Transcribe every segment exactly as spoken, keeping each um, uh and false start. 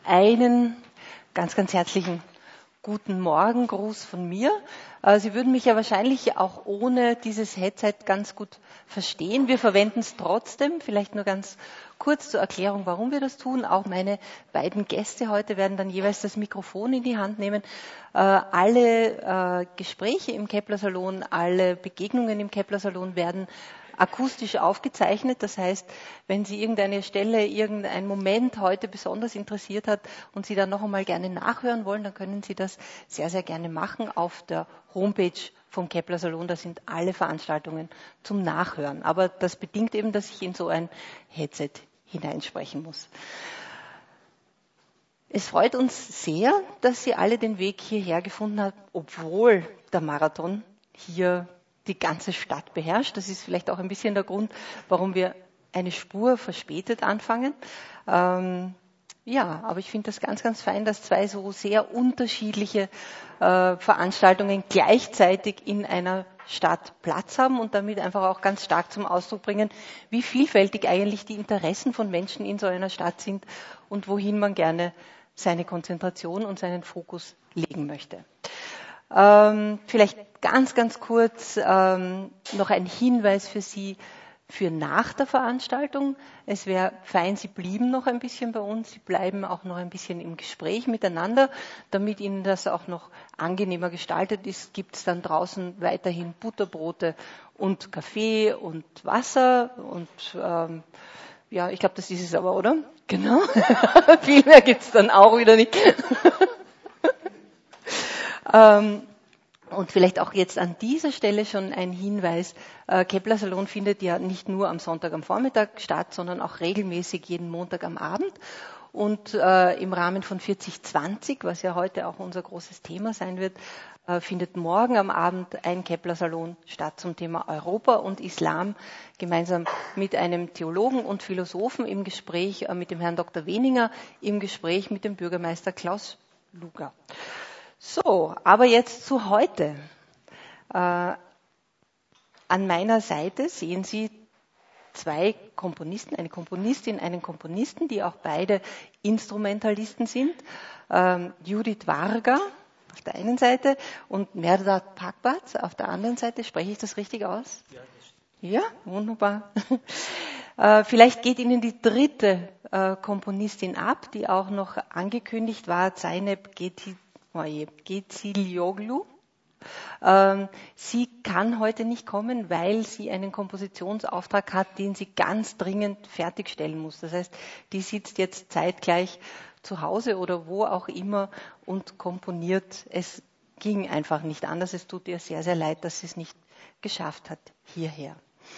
Einen ganz, ganz herzlichen guten Morgengruß von mir. Sie würden mich ja wahrscheinlich auch ohne dieses Headset ganz gut verstehen. Wir verwenden es trotzdem, vielleicht nur ganz kurz zur Erklärung, warum wir das tun. Auch meine beiden Gäste heute werden dann jeweils das Mikrofon in die Hand nehmen. Alle Gespräche im Kepler-Salon, alle Begegnungen im Kepler-Salon werden akustisch aufgezeichnet. Das heißt, wenn Sie irgendeine Stelle, irgendein Moment heute besonders interessiert hat und Sie dann noch einmal gerne nachhören wollen, dann können Sie das sehr, sehr gerne machen auf der Homepage vom Kepler-Salon. Da sind alle Veranstaltungen zum Nachhören. Aber das bedingt eben, dass ich in so ein Headset hineinsprechen muss. Es freut uns sehr, dass Sie alle den Weg hierher gefunden haben, obwohl der Marathon hier die ganze Stadt beherrscht. Das ist vielleicht auch ein bisschen der Grund, warum wir eine Spur verspätet anfangen. Ähm, ja, aber ich finde das ganz, ganz fein, dass zwei so sehr unterschiedliche äh, Veranstaltungen gleichzeitig in einer Stadt Platz haben und damit einfach auch ganz stark zum Ausdruck bringen, wie vielfältig eigentlich die Interessen von Menschen in so einer Stadt sind und wohin man gerne seine Konzentration und seinen Fokus legen möchte. Ähm, vielleicht ganz, ganz kurz ähm, noch ein Hinweis für Sie für nach der Veranstaltung. Es wäre fein, Sie blieben noch ein bisschen bei uns, Sie bleiben auch noch ein bisschen im Gespräch miteinander, damit Ihnen das auch noch angenehmer gestaltet ist. Gibt es dann draußen weiterhin Butterbrote und Kaffee und Wasser und ähm, ja, ich glaube, das ist es aber, oder? Genau. Viel mehr gibt es dann auch wieder nicht. Ähm, und vielleicht auch jetzt an dieser Stelle schon ein Hinweis. Äh, Kepler-Salon findet ja nicht nur am Sonntag am Vormittag statt, sondern auch regelmäßig jeden Montag am Abend. Und äh, im Rahmen von vierzig zwanzig, was ja heute auch unser großes Thema sein wird, äh, findet morgen am Abend ein Kepler-Salon statt zum Thema Europa und Islam, gemeinsam mit einem Theologen und Philosophen im Gespräch, äh, mit dem Herrn Doktor Weninger, im Gespräch mit dem Bürgermeister Klaus Luger. So, aber jetzt zu heute. Äh, an meiner Seite sehen Sie zwei Komponisten, eine Komponistin, einen Komponisten, die auch beide Instrumentalisten sind. Ähm, Judith Varga auf der einen Seite und Merdat Pakbat auf der anderen Seite. Spreche ich das richtig aus? Ja, wunderbar. äh, vielleicht geht Ihnen die dritte äh, Komponistin ab, die auch noch angekündigt war, Zeynep Geti Gezilioglu. Ähm, sie kann heute nicht kommen, weil sie einen Kompositionsauftrag hat, den sie ganz dringend fertigstellen muss. Das heißt, die sitzt jetzt zeitgleich zu Hause oder wo auch immer und komponiert. Es ging einfach nicht anders. Es tut ihr sehr, sehr leid, dass sie es nicht geschafft hat hierher.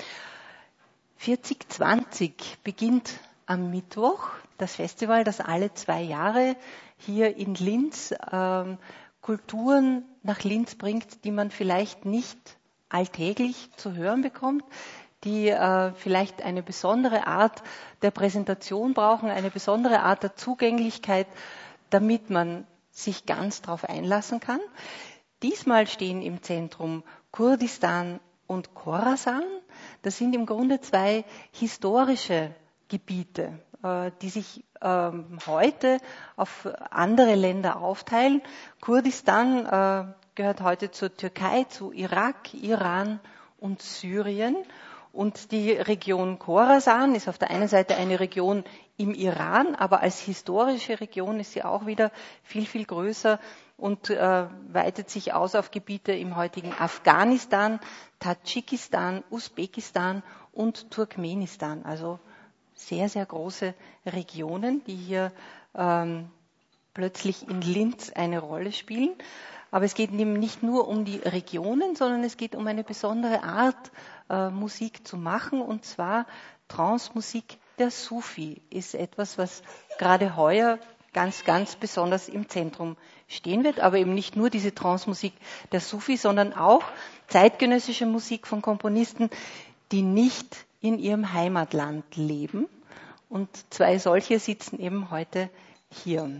vierzig zwanzig beginnt am Mittwoch das Festival, das alle zwei Jahre hier in Linz ähm, Kulturen nach Linz bringt, die man vielleicht nicht alltäglich zu hören bekommt, die äh, vielleicht eine besondere Art der Präsentation brauchen, eine besondere Art der Zugänglichkeit, damit man sich ganz darauf einlassen kann. Diesmal stehen im Zentrum Kurdistan und Khorasan. Das sind im Grunde zwei historische Gebiete, die sich heute auf andere Länder aufteilen. Kurdistan gehört heute zur Türkei, zu Irak, Iran und Syrien. Und die Region Khorasan ist auf der einen Seite eine Region im Iran, aber als historische Region ist sie auch wieder viel, viel größer und äh, weitet sich aus auf Gebiete im heutigen Afghanistan, Tadschikistan, Usbekistan und Turkmenistan. Also sehr, sehr große Regionen, die hier ähm, plötzlich in Linz eine Rolle spielen. Aber es geht eben nicht nur um die Regionen, sondern es geht um eine besondere Art, äh, Musik zu machen. Und zwar Trance-Musik der Sufi ist etwas, was gerade heuer ganz, ganz besonders im Zentrum stehen wird. Aber eben nicht nur diese Trance-Musik der Sufi, sondern auch zeitgenössische Musik von Komponisten, die nicht in ihrem Heimatland leben. Und zwei solche sitzen eben heute hier.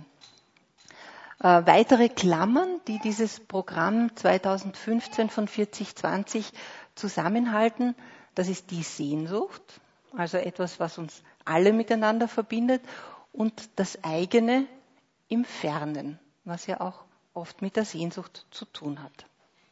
Äh, weitere Klammern, die dieses Programm zweitausendfünfzehn von vierzig zwanzig zusammenhalten, das ist die Sehnsucht, also etwas, was uns alle miteinander verbindet, und das eigene im Fernen, was ja auch oft mit der Sehnsucht zu tun hat.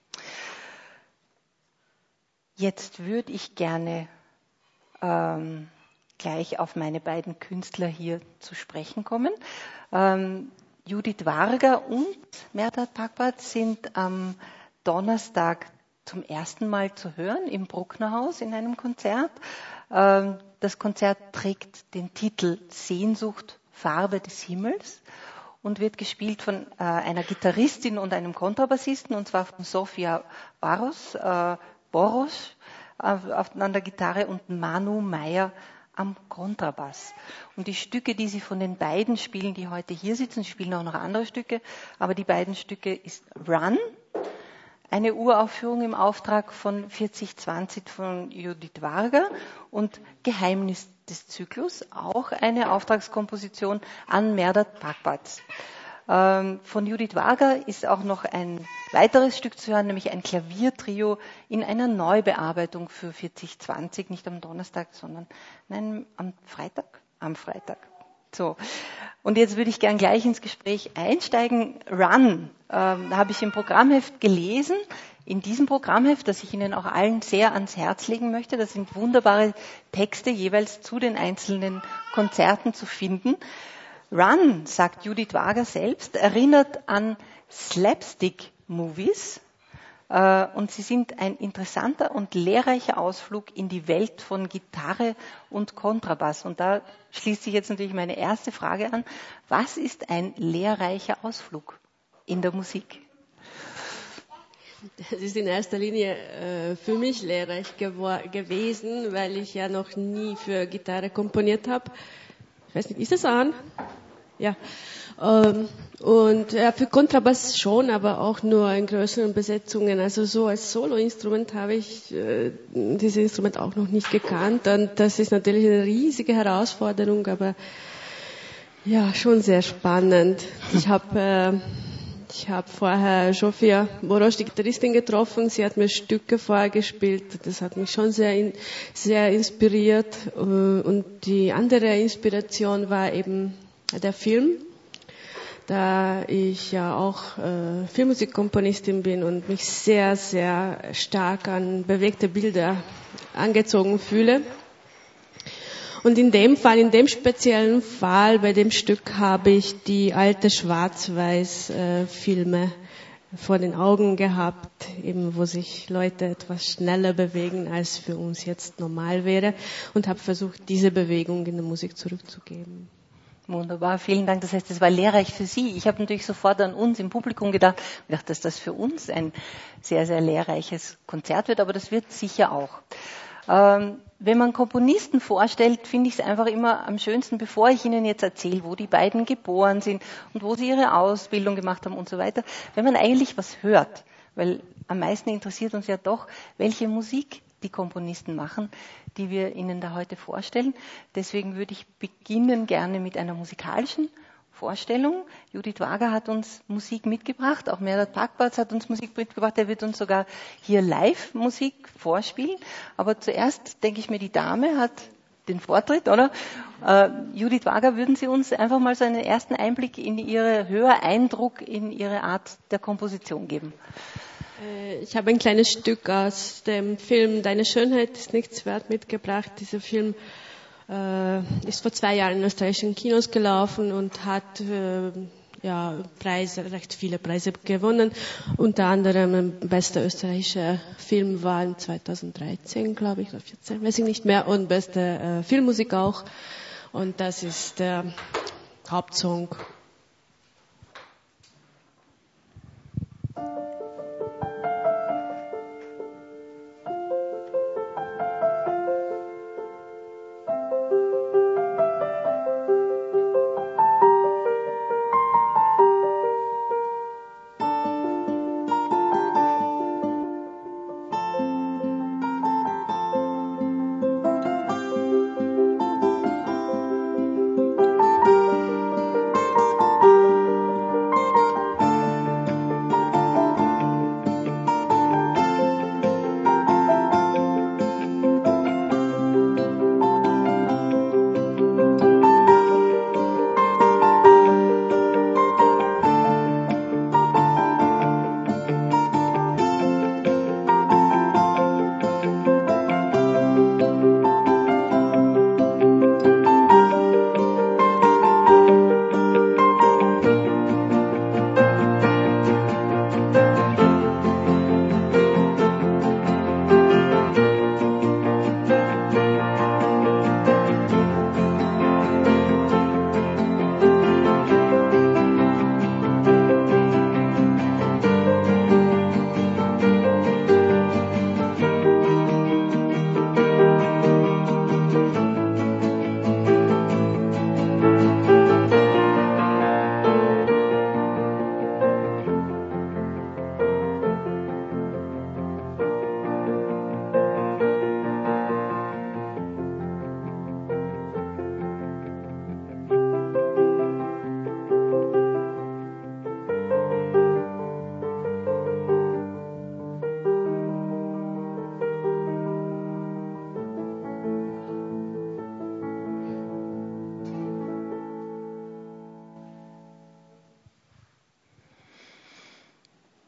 Jetzt würde ich gerne ähm, gleich auf meine beiden Künstler hier zu sprechen kommen. Ähm, Judith Varga und Merdat Pakbat sind am Donnerstag zum ersten Mal zu hören im Brucknerhaus in einem Konzert. Ähm, das Konzert trägt den Titel Sehnsucht, Farbe des Himmels und wird gespielt von äh, einer Gitarristin und einem Kontrabassisten, und zwar von Sofia Baros, äh, Boros auf, auf, an der Gitarre und Manu Meyer am Kontrabass. Und die Stücke, die sie von den beiden spielen, die heute hier sitzen, sie spielen auch noch andere Stücke, aber die beiden Stücke ist Run, eine Uraufführung im Auftrag von vierzig zwanzig von Judith Varga, und Geheimnis des Zyklus, auch eine Auftragskomposition an Merdat Pakbat. Ähm, von Judith Varga ist auch noch ein weiteres Stück zu hören, nämlich ein Klaviertrio in einer Neubearbeitung für vierzig zwanzig, nicht am Donnerstag, sondern nein, am Freitag? Am Freitag. So. Und jetzt würde ich gern gleich ins Gespräch einsteigen. Run, ähm, da habe ich im Programmheft gelesen. In diesem Programmheft, das ich Ihnen auch allen sehr ans Herz legen möchte, da sind wunderbare Texte jeweils zu den einzelnen Konzerten zu finden. Run, sagt Judith Varga selbst, erinnert an Slapstick-Movies, äh, und sie sind ein interessanter und lehrreicher Ausflug in die Welt von Gitarre und Kontrabass. Und da schließt sich jetzt natürlich meine erste Frage an. Was ist ein lehrreicher Ausflug in der Musik? Das ist in erster Linie äh, für mich lehrreich gewor- gewesen, weil ich ja noch nie für Gitarre komponiert habe. Ich weiß nicht, ist das an? Ja. Ähm, und ja, für Kontrabass schon, aber auch nur in größeren Besetzungen. Also so als Soloinstrument habe ich äh, dieses Instrument auch noch nicht gekannt. Und das ist natürlich eine riesige Herausforderung, aber ja, schon sehr spannend. Ich habe äh, ich habe vorher Sofia Boros, die Gitarristin, getroffen. Sie hat mir Stücke vorgespielt. Das hat mich schon sehr, in, sehr inspiriert. Und die andere Inspiration war eben der Film, da ich ja auch äh, Filmmusikkomponistin bin und mich sehr, sehr stark an bewegte Bilder angezogen fühle. Und in dem Fall, in dem speziellen Fall, bei dem Stück, habe ich die alte Schwarz-Weiß-Filme vor den Augen gehabt, eben wo sich Leute etwas schneller bewegen, als für uns jetzt normal wäre, und habe versucht, diese Bewegung in der Musik zurückzugeben. Wunderbar, vielen Dank. Das heißt, es war lehrreich für Sie. Ich habe natürlich sofort an uns im Publikum gedacht, gedacht, dass das für uns ein sehr, sehr lehrreiches Konzert wird, aber das wird sicher auch. Ähm, wenn man Komponisten vorstellt, finde ich es einfach immer am schönsten, bevor ich Ihnen jetzt erzähle, wo die beiden geboren sind und wo sie ihre Ausbildung gemacht haben und so weiter, wenn man eigentlich was hört, weil am meisten interessiert uns ja doch, welche Musik die Komponisten machen, die wir Ihnen da heute vorstellen. Deswegen würde ich beginnen gerne mit einer musikalischen Vorstellung. Judith Varga hat uns Musik mitgebracht, auch Merdat Pakbat hat uns Musik mitgebracht, er wird uns sogar hier live Musik vorspielen. Aber zuerst denke ich mir, die Dame hat den Vortritt, oder? Äh, Judith Varga, würden Sie uns einfach mal so einen ersten Einblick in Ihre Höreindruck, in Ihre Art der Komposition geben? Ich habe ein kleines Stück aus dem Film Deine Schönheit ist nichts wert mitgebracht. Dieser Film äh, ist vor zwei Jahren in österreichischen Kinos gelaufen und hat äh, ja, Preise, recht viele Preise gewonnen. Unter anderem ein bester österreichischer Film war in zweitausenddreizehn, glaube ich, oder vierzehn, weiß ich nicht mehr. Und beste äh, Filmmusik auch. Und das ist der Hauptsong.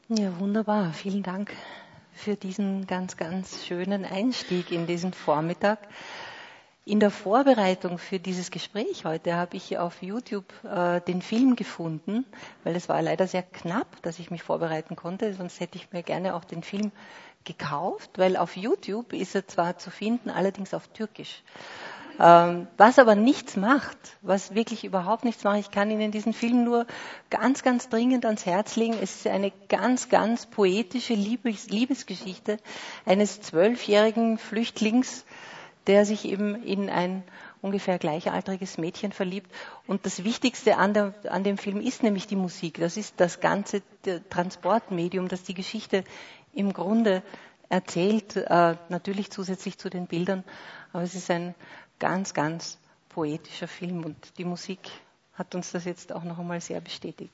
Ja, wunderbar. Vielen Dank für diesen ganz, ganz schönen Einstieg in diesen Vormittag. In der Vorbereitung für dieses Gespräch heute habe ich auf YouTube äh, den Film gefunden, weil es war leider sehr knapp, dass ich mich vorbereiten konnte, sonst hätte ich mir gerne auch den Film gekauft, weil auf YouTube ist er zwar zu finden, allerdings auf Türkisch. Ähm, was aber nichts macht, was wirklich überhaupt nichts macht, ich kann Ihnen diesen Film nur ganz, ganz dringend ans Herz legen. Es ist eine ganz, ganz poetische Liebes- Liebesgeschichte eines zwölfjährigen Flüchtlings, der sich eben in ein ungefähr gleichaltriges Mädchen verliebt. Und das Wichtigste an, der, an dem Film ist nämlich die Musik. Das ist das ganze Transportmedium, das die Geschichte im Grunde erzählt, äh, natürlich zusätzlich zu den Bildern. Aber es ist ein ganz, ganz poetischer Film und die Musik hat uns das jetzt auch noch einmal sehr bestätigt.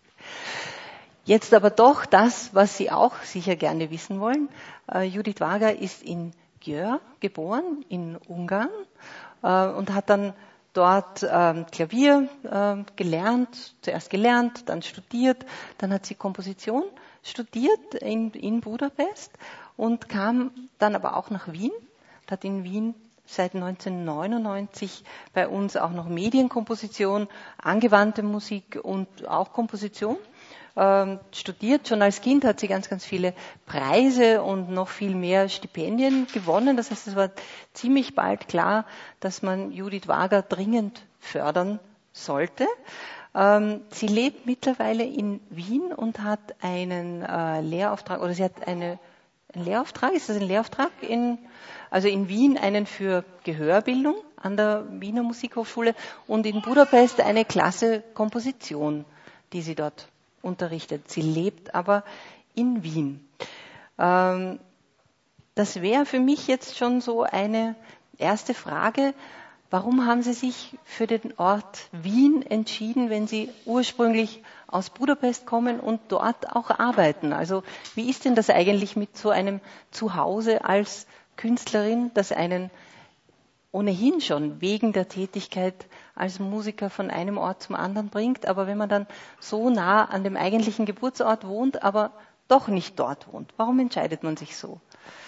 Jetzt aber doch das, was Sie auch sicher gerne wissen wollen. Äh, Judith Varga ist in Győr geboren, in Ungarn, äh, und hat dann dort ähm, Klavier äh, gelernt, zuerst gelernt, dann studiert, dann hat sie Komposition studiert in, in Budapest und kam dann aber auch nach Wien, hat in Wien seit neunzehnhundertneunundneunzig bei uns auch noch Medienkomposition, angewandte Musik und auch Komposition ähm, studiert. Schon als Kind hat sie ganz, ganz viele Preise und noch viel mehr Stipendien gewonnen. Das heißt, es war ziemlich bald klar, dass man Judith Varga dringend fördern sollte. Ähm, sie lebt mittlerweile in Wien und hat einen äh, Lehrauftrag, oder sie hat eine, einen Lehrauftrag, ist das ein Lehrauftrag in Also in Wien einen für Gehörbildung an der Wiener Musikhochschule und in Budapest eine Klasse Komposition, die sie dort unterrichtet. Sie lebt aber in Wien. Ähm, das wäre für mich jetzt schon so eine erste Frage. Warum haben Sie sich für den Ort Wien entschieden, wenn Sie ursprünglich aus Budapest kommen und dort auch arbeiten? Also wie ist denn das eigentlich mit so einem Zuhause als Künstlerin, das einen ohnehin schon wegen der Tätigkeit als Musiker von einem Ort zum anderen bringt, aber wenn man dann so nah an dem eigentlichen Geburtsort wohnt, aber doch nicht dort wohnt, warum entscheidet man sich so?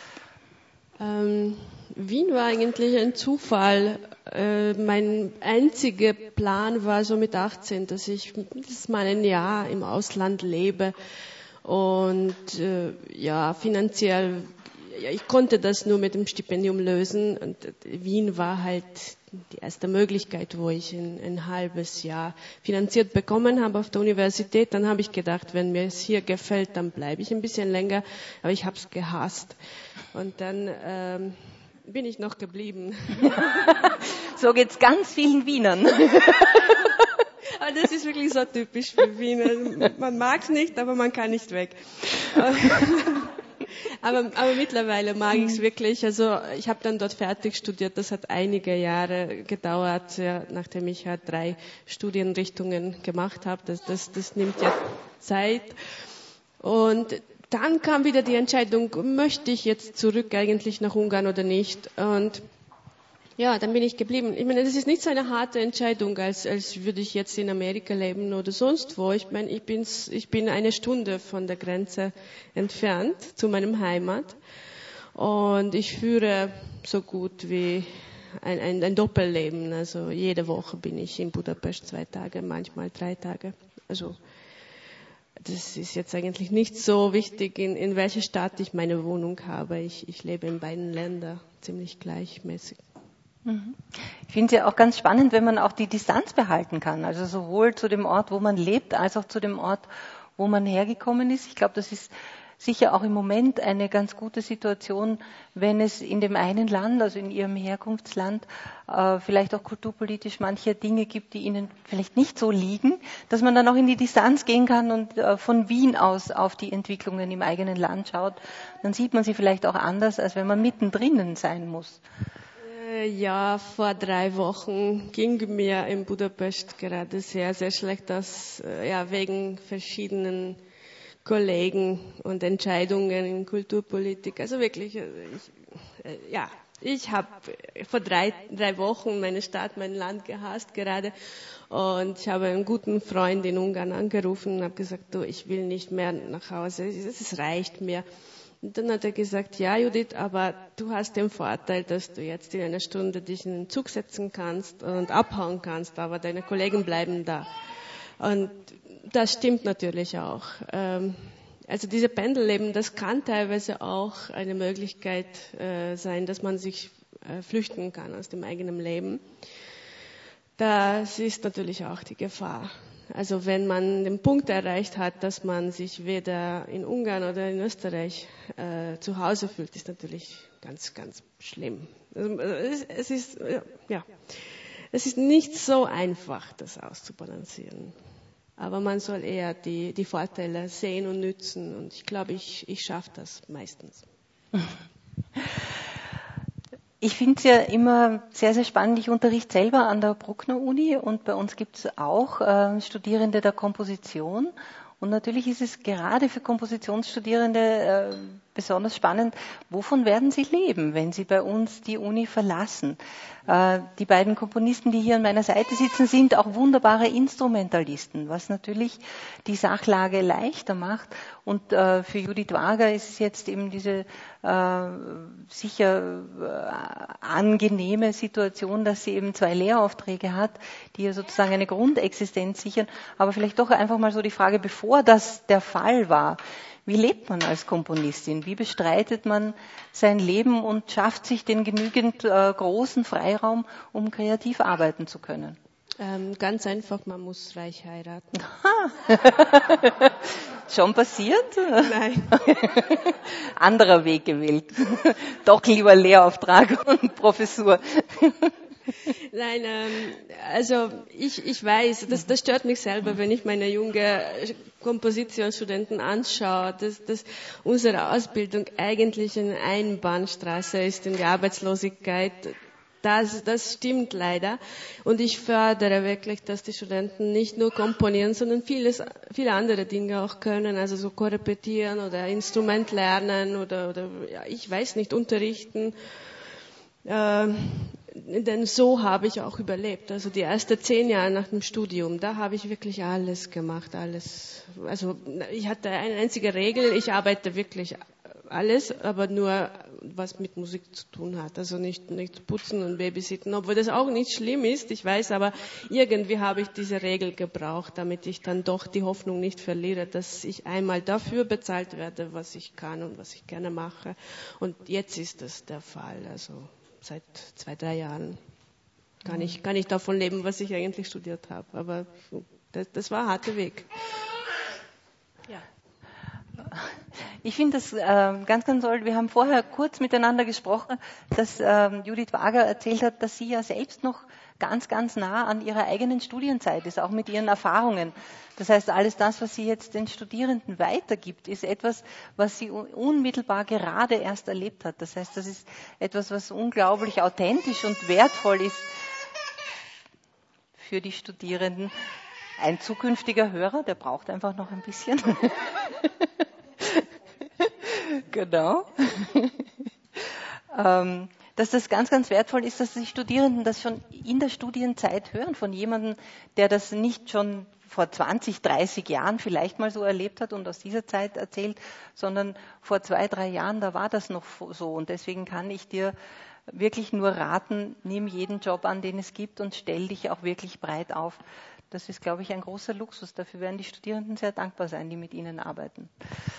Ähm, Wien war eigentlich ein Zufall. Äh, mein einziger Plan war so mit achtzehn, dass ich mindestens mal ein Jahr im Ausland lebe und äh, ja, finanziell, ja, ich konnte das nur mit dem Stipendium lösen und äh, Wien war halt die erste Möglichkeit, wo ich ein, ein halbes Jahr finanziert bekommen habe auf der Universität. Dann habe ich gedacht, wenn mir es hier gefällt, dann bleibe ich ein bisschen länger, aber ich habe es gehasst. Und dann ähm, bin ich noch geblieben. So geht's ganz vielen Wienern. Aber das ist wirklich so typisch für Wiener. Man mag es nicht, aber man kann nicht weg. Aber, aber mittlerweile mag ich es wirklich. Also ich habe dann dort fertig studiert. Das hat einige Jahre gedauert, ja, nachdem ich ja drei Studienrichtungen gemacht habe. Das, das, das nimmt ja Zeit. Und dann kam wieder die Entscheidung, möchte ich jetzt zurück eigentlich nach Ungarn oder nicht? Und ja, dann bin ich geblieben. Ich meine, das ist nicht so eine harte Entscheidung, als, als würde ich jetzt in Amerika leben oder sonst wo. Ich meine, ich, bin's, ich bin eine Stunde von der Grenze entfernt zu meinem Heimat. Und ich führe so gut wie ein, ein, ein Doppelleben. Also jede Woche bin ich in Budapest zwei Tage, manchmal drei Tage. Also das ist jetzt eigentlich nicht so wichtig, in, in welcher Stadt ich meine Wohnung habe. Ich, ich lebe in beiden Ländern ziemlich gleichmäßig. Ich finde es ja auch ganz spannend, wenn man auch die Distanz behalten kann. Also sowohl zu dem Ort, wo man lebt, als auch zu dem Ort, wo man hergekommen ist. Ich glaube, das ist sicher auch im Moment eine ganz gute Situation, wenn es in dem einen Land, also in Ihrem Herkunftsland, äh, vielleicht auch kulturpolitisch manche Dinge gibt, die Ihnen vielleicht nicht so liegen, dass man dann auch in die Distanz gehen kann und äh, von Wien aus auf die Entwicklungen im eigenen Land schaut. Dann sieht man sie vielleicht auch anders, als wenn man mittendrin sein muss. Ja, vor drei Wochen ging mir in Budapest gerade sehr, sehr schlecht, dass, ja, wegen verschiedenen Kollegen und Entscheidungen in Kulturpolitik. Also wirklich, ich, ja, Ich habe vor drei, drei Wochen meine Stadt, mein Land gehasst gerade und ich habe einen guten Freund in Ungarn angerufen und habe gesagt, du, ich will nicht mehr nach Hause, es reicht mir. Und dann hat er gesagt, ja Judith, aber du hast den Vorteil, dass du jetzt in einer Stunde dich in den Zug setzen kannst und abhauen kannst, aber deine Kollegen bleiben da. Und das stimmt natürlich auch. Also diese Pendelleben, das kann teilweise auch eine Möglichkeit äh, sein, dass man sich äh, flüchten kann aus dem eigenen Leben. Das ist natürlich auch die Gefahr. Also wenn man den Punkt erreicht hat, dass man sich weder in Ungarn oder in Österreich äh, zu Hause fühlt, ist natürlich ganz, ganz schlimm. Also, es, es ist, ja, es ist nicht so einfach, das auszubalancieren. Aber man soll eher die, die Vorteile sehen und nützen. Und ich glaube, ich, ich schaffe das meistens. Ich finde es ja immer sehr, sehr spannend. Ich unterrichte selber an der Bruckner-Uni und bei uns gibt es auch äh, Studierende der Komposition. Und natürlich ist es gerade für Kompositionsstudierende äh, besonders spannend, wovon werden sie leben, wenn sie bei uns die Uni verlassen. Äh, die beiden Komponisten, die hier an meiner Seite sitzen, sind auch wunderbare Instrumentalisten, was natürlich die Sachlage leichter macht. Und äh, für Judith Wager ist es jetzt eben diese äh, sicher äh, angenehme Situation, dass sie eben zwei Lehraufträge hat, die ihr sozusagen eine Grundexistenz sichern. Aber vielleicht doch einfach mal so die Frage, bevor das der Fall war, wie lebt man als Komponistin? Wie bestreitet man sein Leben und schafft sich den genügend äh, großen Freiraum, um kreativ arbeiten zu können? Ähm, ganz einfach, man muss reich heiraten. Schon passiert? Nein. Anderer Weg gewählt. Doch lieber Lehrauftrag und Professur. Nein, ähm, also ich, ich weiß, das, das stört mich selber, wenn ich meine junge Kompositionsstudenten anschaue, dass, dass unsere Ausbildung eigentlich eine Einbahnstraße ist in die Arbeitslosigkeit. Das, das stimmt leider. Und ich fördere wirklich, dass die Studenten nicht nur komponieren, sondern vieles, viele andere Dinge auch können, also so korrepetieren oder Instrument lernen oder, oder ja, ich weiß nicht, unterrichten. Ähm, Denn so habe ich auch überlebt. Also die ersten zehn Jahre nach dem Studium, da habe ich wirklich alles gemacht, alles. Also ich hatte eine einzige Regel, ich arbeite wirklich alles, aber nur was mit Musik zu tun hat. Also nicht, nicht putzen und babysitten, obwohl das auch nicht schlimm ist, ich weiß, aber irgendwie habe ich diese Regel gebraucht, damit ich dann doch die Hoffnung nicht verliere, dass ich einmal dafür bezahlt werde, was ich kann und was ich gerne mache. Und jetzt ist das der Fall. Also seit zwei, drei Jahren kann ich, kann ich davon leben, was ich eigentlich studiert habe. Aber das, das war ein harter Weg. Ja. Ich finde das äh, ganz, ganz toll. Wir haben vorher kurz miteinander gesprochen, dass äh, Judith Wager erzählt hat, dass sie ja selbst noch ganz, ganz nah an ihrer eigenen Studienzeit ist, auch mit ihren Erfahrungen. Das heißt, alles das, was sie jetzt den Studierenden weitergibt, ist etwas, was sie unmittelbar gerade erst erlebt hat. Das heißt, das ist etwas, was unglaublich authentisch und wertvoll ist für die Studierenden. Ein zukünftiger Hörer, der braucht einfach noch ein bisschen. Genau. ähm, dass das ganz, ganz wertvoll ist, dass die Studierenden das schon in der Studienzeit hören von jemandem, der das nicht schon vor zwanzig, dreißig Jahren vielleicht mal so erlebt hat und aus dieser Zeit erzählt, sondern vor zwei, drei Jahren, da war das noch so. Und deswegen kann ich dir wirklich nur raten, nimm jeden Job an, den es gibt und stell dich auch wirklich breit auf. Das ist, glaube ich, ein großer Luxus. Dafür werden die Studierenden sehr dankbar sein, die mit ihnen arbeiten.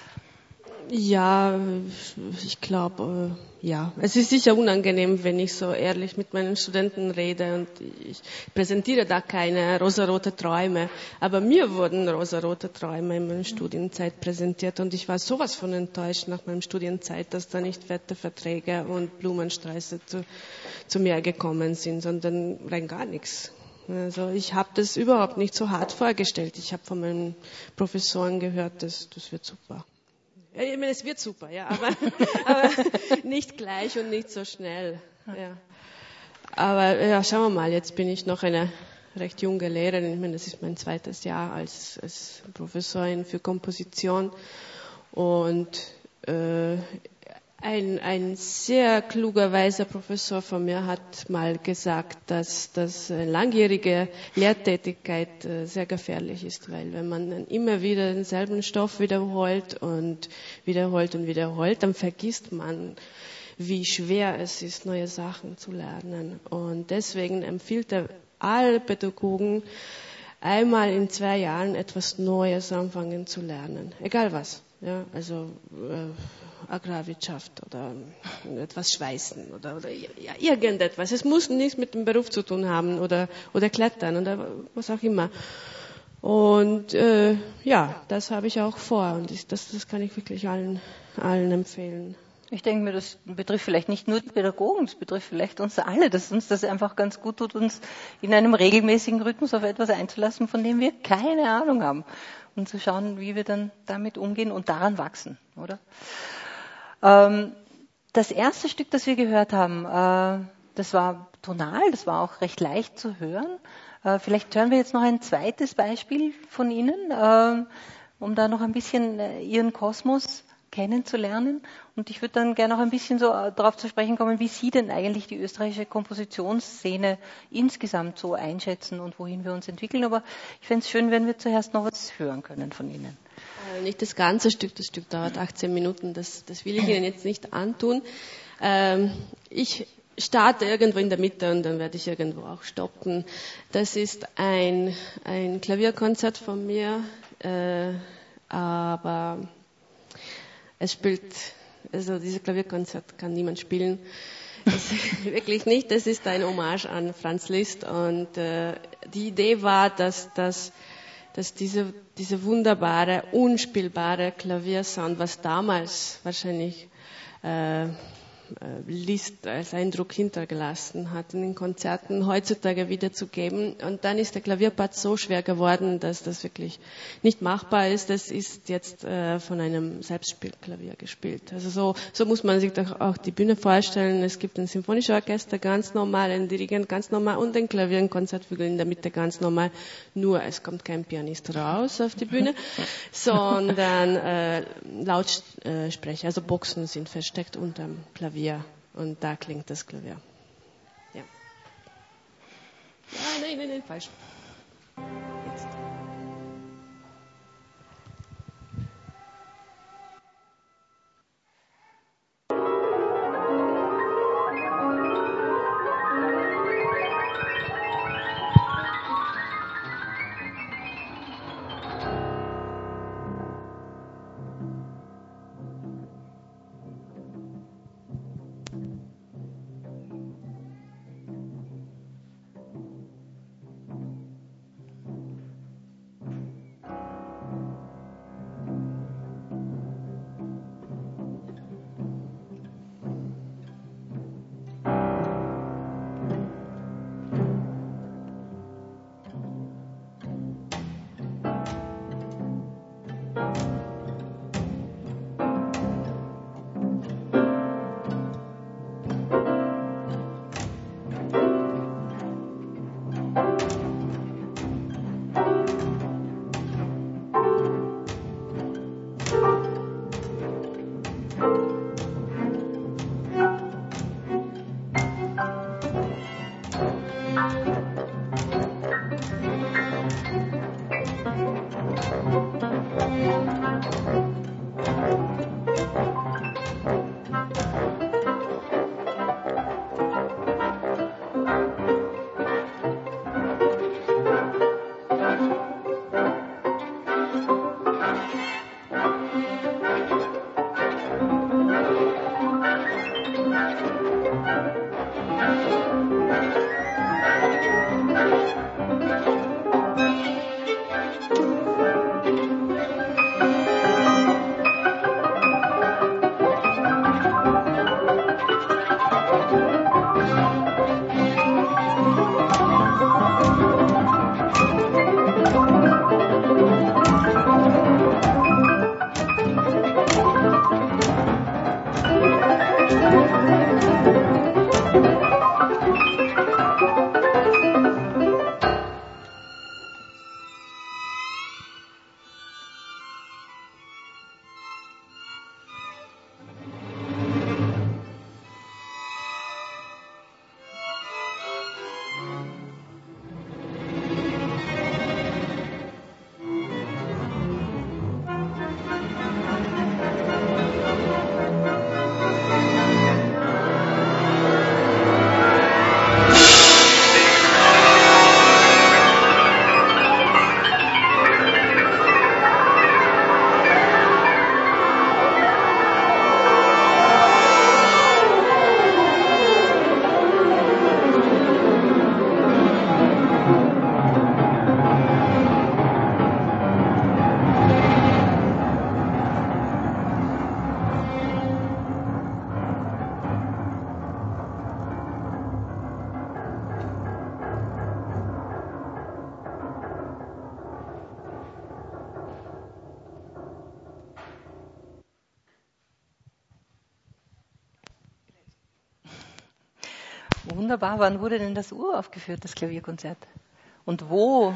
Ja, ich glaube, ja. Es ist sicher unangenehm, wenn ich so ehrlich mit meinen Studenten rede und ich präsentiere da keine rosarote Träume. Aber mir wurden rosarote Träume in meiner Studienzeit präsentiert und ich war sowas von enttäuscht nach meiner Studienzeit, dass da nicht fette Verträge und Blumensträuße zu, zu mir gekommen sind, sondern rein gar nichts. Also ich habe das überhaupt nicht so hart vorgestellt. Ich habe von meinen Professoren gehört, dass das wird super. Ich meine, es wird super, ja, aber, aber nicht gleich und nicht so schnell. Ja. Aber ja, schauen wir mal, jetzt bin ich noch eine recht junge Lehrerin. Ich meine, das ist mein zweites Jahr als, als Professorin für Komposition. Und äh, Ein, ein sehr kluger, weiser Professor von mir hat mal gesagt, dass, dass langjährige Lehrtätigkeit sehr gefährlich ist, weil wenn man dann immer wieder denselben Stoff wiederholt und wiederholt und wiederholt, dann vergisst man, wie schwer es ist, neue Sachen zu lernen. Und deswegen empfiehlt er alle Pädagogen, einmal in zwei Jahren etwas Neues anfangen zu lernen, egal was. Ja, also äh, Agrarwirtschaft oder etwas Schweißen oder, oder ja, irgendetwas. Es muss nichts mit dem Beruf zu tun haben oder, oder Klettern oder was auch immer. Und äh, ja, das habe ich auch vor und ich, das, das kann ich wirklich allen, allen empfehlen. Ich denke mir, das betrifft vielleicht nicht nur die Pädagogen, es betrifft vielleicht uns alle, dass uns das einfach ganz gut tut, uns in einem regelmäßigen Rhythmus auf etwas einzulassen, von dem wir keine Ahnung haben. Und zu schauen, wie wir dann damit umgehen und daran wachsen, oder? Ähm, das erste Stück, das wir gehört haben, äh, das war tonal, das war auch recht leicht zu hören. Äh, vielleicht hören wir jetzt noch ein zweites Beispiel von Ihnen, äh, um da noch ein bisschen äh, Ihren Kosmos kennenzulernen. Und ich würde dann gerne noch ein bisschen so darauf zu sprechen kommen, wie Sie denn eigentlich die österreichische Kompositionsszene insgesamt so einschätzen und wohin wir uns entwickeln. Aber ich fände es schön, wenn wir zuerst noch was hören können von Ihnen. Äh, nicht das ganze Stück, das Stück dauert achtzehn Minuten, das, das will ich Ihnen jetzt nicht antun. Ähm, ich starte irgendwo in der Mitte und dann werde ich irgendwo auch stoppen. Das ist ein, ein Klavierkonzert von mir, äh, aber es spielt, also dieses Klavierkonzert kann niemand spielen. Das, wirklich nicht. Das ist ein Hommage an Franz Liszt und äh, die Idee war, dass, dass, dass diese, diese wunderbare, unspielbare Klaviersound, was damals wahrscheinlich äh, Liszt als Eindruck hintergelassen hat, in den Konzerten heutzutage wiederzugeben. Und dann ist der Klavierpart so schwer geworden, dass das wirklich nicht machbar ist. Das ist jetzt äh, von einem Selbstspielklavier gespielt. Also so, so muss man sich doch auch die Bühne vorstellen. Es gibt ein symphonisches Orchester, ganz normal, ein Dirigent, ganz normal und ein Klavier, ein Konzertflügel in der Mitte, ganz normal. Nur es kommt kein Pianist raus auf die Bühne, sondern äh, Lautsprecher, also Boxen sind versteckt unterm Klavier. Und da klingt das Klavier. Ja. Ah, nein, nein, nein, falsch. Jetzt. wunderbar. Wann wurde denn das uraufgeführt, das Klavierkonzert? Und wo?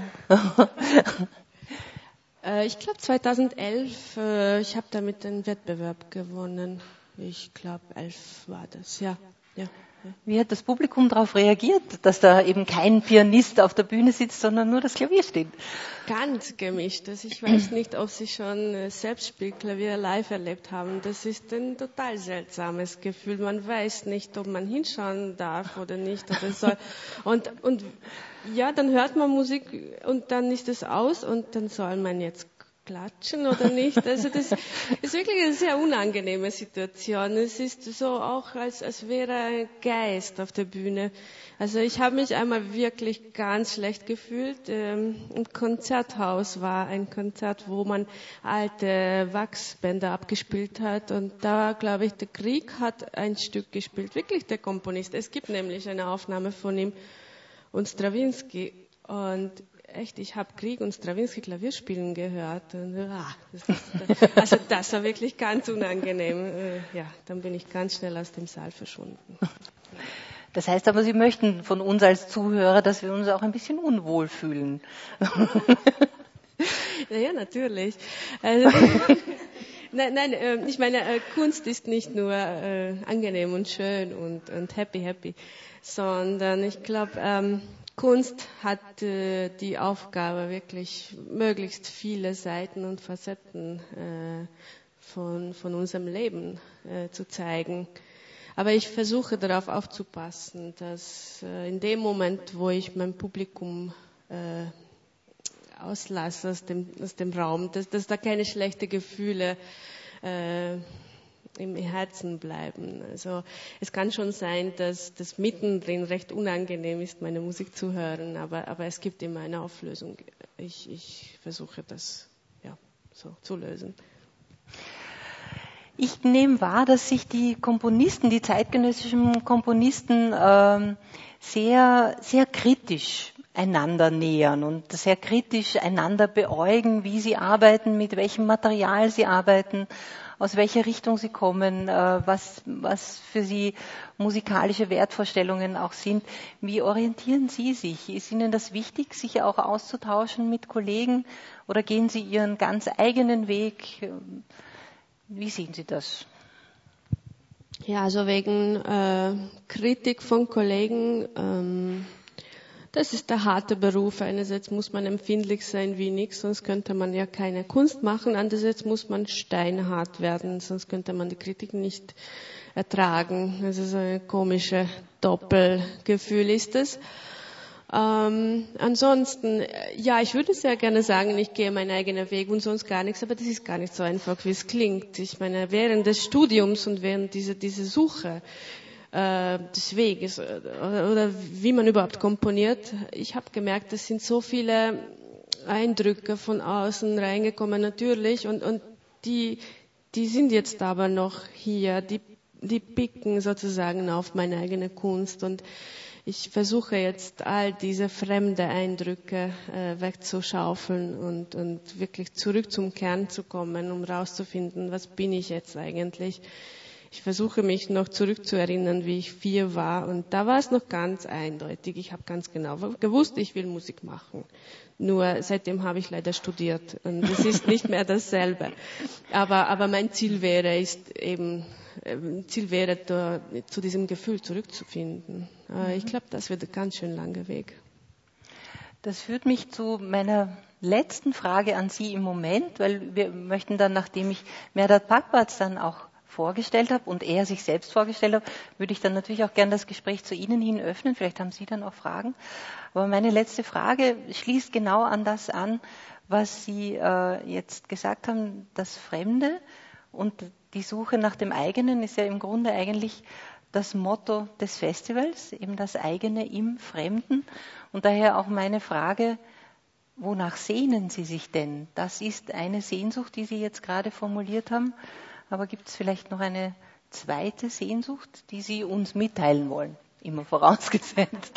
äh, ich glaube zweitausendelf. Äh, ich habe damit den Wettbewerb gewonnen. Ich glaube elf war das, ja. ja. Wie hat das Publikum darauf reagiert, dass da eben kein Pianist auf der Bühne sitzt, sondern nur das Klavier steht? Ganz gemischt. Also ich weiß nicht, ob Sie schon Selbstspielklavier live erlebt haben. Das ist ein total seltsames Gefühl. Man weiß nicht, ob man hinschauen darf oder nicht oder soll. Und, und ja, dann hört man Musik und dann ist es aus und dann soll man jetzt klatschen oder nicht. Also das ist wirklich eine sehr unangenehme Situation. Es ist so auch, als, als wäre ein Geist auf der Bühne. Also ich habe mich einmal wirklich ganz schlecht gefühlt. Im Konzerthaus war ein Konzert, wo man alte Wachsbänder abgespielt hat und da, glaube ich, der Grieg hat ein Stück gespielt. Wirklich der Komponist. Es gibt nämlich eine Aufnahme von ihm und Stravinsky und echt, ich habe Grieg und Stravinsky Klavier spielen gehört. Und, ah, das ist, also das war wirklich ganz unangenehm. Ja, dann bin ich ganz schnell aus dem Saal verschwunden. Das heißt aber, Sie möchten von uns als Zuhörer, dass wir uns auch ein bisschen unwohl fühlen. Ja, ja, natürlich. Also, nein, nein, ich meine, Kunst ist nicht nur äh, angenehm und schön und, und happy, happy, sondern ich glaube, ähm, Kunst hat äh, die Aufgabe, wirklich möglichst viele Seiten und Facetten äh, von, von unserem Leben äh, zu zeigen. Aber ich versuche darauf aufzupassen, dass äh, in dem Moment, wo ich mein Publikum äh, auslasse aus dem, aus dem Raum, dass, dass da keine schlechten Gefühle äh, im Herzen bleiben. Also es kann schon sein, dass das mittendrin recht unangenehm ist, meine Musik zu hören, aber, aber es gibt immer eine Auflösung. Ich, ich versuche das ja, so zu lösen. Ich nehme wahr, dass sich die Komponisten, die zeitgenössischen Komponisten ähm, sehr, sehr kritisch einander nähern und sehr kritisch einander beäugen, wie sie arbeiten, mit welchem Material sie arbeiten, aus welcher Richtung sie kommen, was, was für sie musikalische Wertvorstellungen auch sind. Wie orientieren Sie sich? Ist Ihnen das wichtig, sich auch auszutauschen mit Kollegen oder gehen Sie Ihren ganz eigenen Weg? Wie sehen Sie das? Ja, also wegen äh, Kritik von Kollegen, ähm, das ist der harte Beruf. Einerseits muss man empfindlich sein wie nichts, sonst könnte man ja keine Kunst machen. Andererseits muss man steinhart werden, sonst könnte man die Kritik nicht ertragen. Also so ein komisches Doppelgefühl ist es. Ähm, ansonsten, ja, ich würde sehr gerne sagen, ich gehe meinen eigenen Weg und sonst gar nichts, aber das ist gar nicht so einfach, wie es klingt. Ich meine, während des Studiums und während dieser, dieser Suche äh, des Weges oder, oder wie man überhaupt komponiert, ich habe gemerkt, es sind so viele Eindrücke von außen reingekommen, natürlich, und, und die, die sind jetzt aber noch hier, die, die picken sozusagen auf meine eigene Kunst und ich versuche jetzt all diese fremde Eindrücke äh, wegzuschaufeln und, und wirklich zurück zum Kern zu kommen, um rauszufinden, was bin ich jetzt eigentlich. Ich versuche mich noch zurückzuerinnern, wie ich vier war und da war es noch ganz eindeutig. Ich habe ganz genau gewusst, ich will Musik machen. Nur seitdem habe ich leider studiert und es ist nicht mehr dasselbe. Aber, aber mein Ziel wäre, ist eben, Ziel wäre, da, zu diesem Gefühl zurückzufinden. Mhm. Ich glaube, das wird ein ganz schön langer Weg. Das führt mich zu meiner letzten Frage an Sie im Moment, weil wir möchten dann, nachdem ich Mehrdad Pakbaz dann auch vorgestellt habe und er sich selbst vorgestellt hat, würde ich dann natürlich auch gerne das Gespräch zu Ihnen hin öffnen. Vielleicht haben Sie dann auch Fragen. Aber meine letzte Frage schließt genau an das an, was Sie äh, jetzt gesagt haben, das Fremde und die Suche nach dem eigenen ist ja im Grunde eigentlich das Motto des Festivals, eben das eigene im Fremden. Und daher auch meine Frage, wonach sehnen Sie sich denn? Das ist eine Sehnsucht, die Sie jetzt gerade formuliert haben. Aber gibt es vielleicht noch eine zweite Sehnsucht, die Sie uns mitteilen wollen? Immer vorausgesetzt.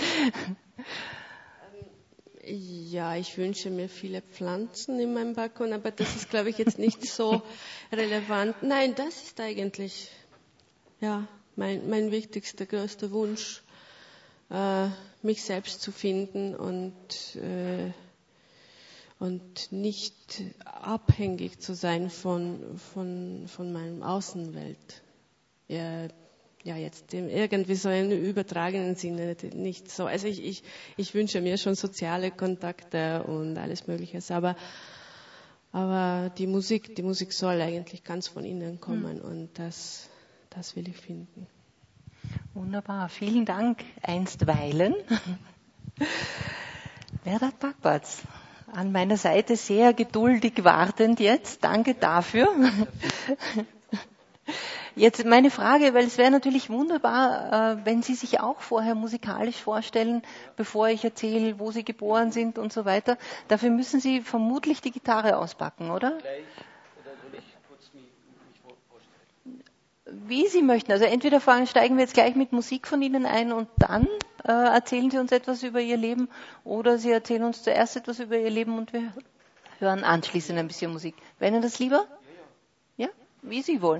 Ja, ich wünsche mir viele Pflanzen in meinem Balkon, aber das ist, glaube ich, jetzt nicht so relevant. Nein, das ist eigentlich ja mein, mein wichtigster, größter Wunsch. äh, mich selbst zu finden und, äh, und nicht abhängig zu sein von, von, von meiner Außenwelt. Ja, ja, jetzt irgendwie so im übertragenen Sinne nicht so. Also ich, ich, ich wünsche mir schon soziale Kontakte und alles Mögliche, aber, aber die Musik, die Musik soll eigentlich ganz von innen kommen, mhm. und das, das will ich finden. Wunderbar, vielen Dank einstweilen. Vedat Bakbac, an meiner Seite sehr geduldig wartend jetzt. Danke dafür. Jetzt meine Frage, weil es wäre natürlich wunderbar, wenn Sie sich auch vorher musikalisch vorstellen, bevor ich erzähle, wo Sie geboren sind und so weiter. Dafür müssen Sie vermutlich die Gitarre auspacken, oder? Gleich, oder soll ich kurz mich vorstellen? Wie Sie möchten. Also entweder fangen, steigen wir jetzt gleich mit Musik von Ihnen ein und dann äh, erzählen Sie uns etwas über Ihr Leben, oder Sie erzählen uns zuerst etwas über Ihr Leben und wir hören anschließend ein bisschen Musik. Wäre Ihnen das lieber? Ja? Ja? Wie Sie wollen.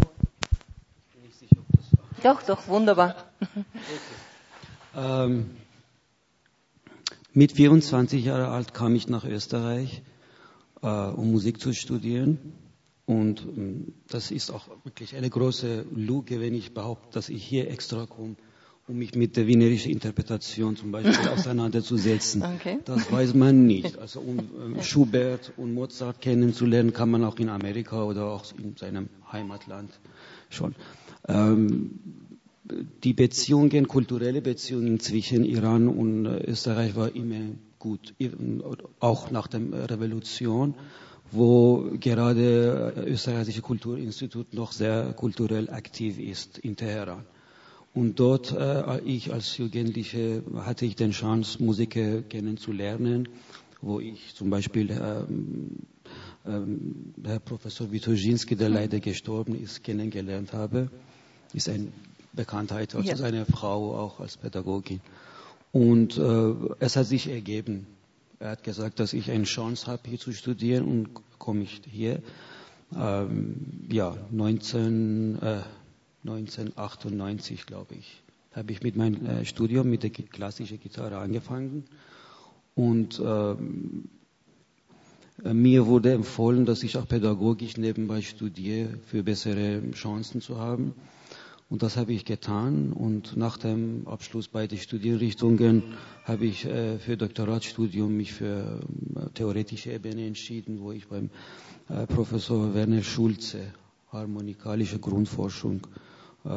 Doch, doch, wunderbar. Okay. Ähm, mit vierundzwanzig Jahren alt kam ich nach Österreich, äh, um Musik zu studieren. Und ähm, das ist auch wirklich eine große Lüge, wenn ich behaupte, dass ich hier extra komme, um mich mit der wienerischen Interpretation zum Beispiel auseinanderzusetzen. Okay. Das weiß man nicht. Also um ähm, Schubert und Mozart kennenzulernen, kann man auch in Amerika oder auch in seinem Heimatland schon. Ähm, die Beziehungen, kulturelle Beziehungen zwischen Iran und Österreich war immer gut, auch nach der Revolution, wo gerade das Österreichische Kulturinstitut noch sehr kulturell aktiv ist in Teheran. Und dort, äh, ich als Jugendliche, hatte ich die Chance, Musiker kennenzulernen, wo ich zum Beispiel ähm, ähm, Herr Professor Witoschinski, der leider gestorben ist, kennengelernt habe. Ist eine Bekanntheit, also ja. Seine Frau auch als Pädagogin. Und äh, es hat sich ergeben. Er hat gesagt, dass ich eine Chance habe, hier zu studieren, und komme ich hier. Ähm, ja, neunzehn, äh, neunzehnhundertachtundneunzig, glaube ich, habe ich mit meinem äh, Studium mit der klassischen Gitarre angefangen. Und äh, mir wurde empfohlen, dass ich auch pädagogisch nebenbei studiere, für bessere Chancen zu haben. Und das habe ich getan, und nach dem Abschluss beider Studienrichtungen habe ich äh, für Doktoratsstudium mich für äh, theoretische Ebene entschieden, wo ich beim äh, Professor Werner Schulze, harmonikalische Grundforschung, äh,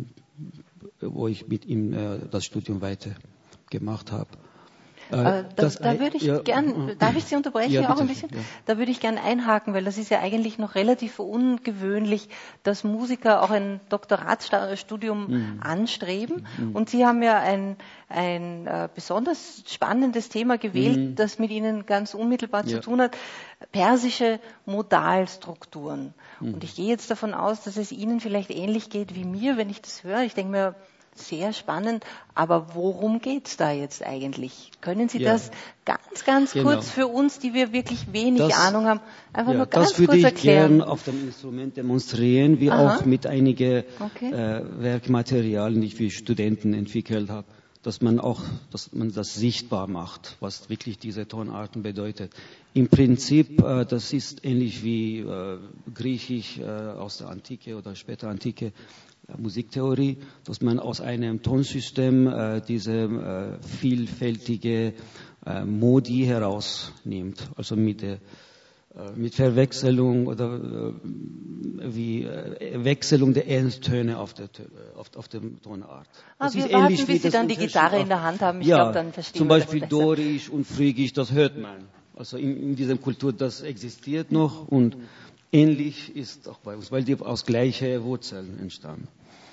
wo ich mit ihm äh, das Studium weiter gemacht habe. Äh, da, das, da würde ich ja, gern, darf ich Sie unterbrechen ja, auch ein bisschen? Ja. Da würde ich gern einhaken, weil das ist ja eigentlich noch relativ ungewöhnlich, dass Musiker auch ein Doktoratsstudium mhm. anstreben. Mhm. Und Sie haben ja ein, ein äh, besonders spannendes Thema gewählt, mhm. das mit Ihnen ganz unmittelbar ja. zu tun hat: persische Modalstrukturen. Mhm. Und ich gehe jetzt davon aus, dass es Ihnen vielleicht ähnlich geht wie mir, wenn ich das höre. Ich denke mir, sehr spannend, aber worum geht's da jetzt eigentlich? Können Sie ja. das ganz, ganz genau. kurz für uns, die wir wirklich wenig das, Ahnung haben, einfach ja, nur ganz kurz erklären? Das würde ich gerne auf dem Instrument demonstrieren, wie Aha. auch mit einigen okay. äh, Werkmaterialien, die ich für Studenten entwickelt habe, dass man auch, dass man das sichtbar macht, was wirklich diese Tonarten bedeutet. Im Prinzip, äh, das ist ähnlich wie äh, Griechisch äh, aus der Antike oder später Antike, Musiktheorie, dass man aus einem Tonsystem äh, diese äh, vielfältige äh, Modi herausnimmt, also mit, äh, mit Verwechslung oder äh, wie äh, Wechselung der Endtöne auf der, auf, auf der Tonart. Das ah, ist wir ähnlich warten, bis wie Sie dann die Gitarre in der Hand haben. Ich ja, glaube, dann verstehen zum wir Beispiel das Dorisch und Phrygisch, das hört man. Also in, in dieser Kultur, das existiert noch, und ähnlich ist auch bei uns, weil die aus gleichen Wurzeln entstammen.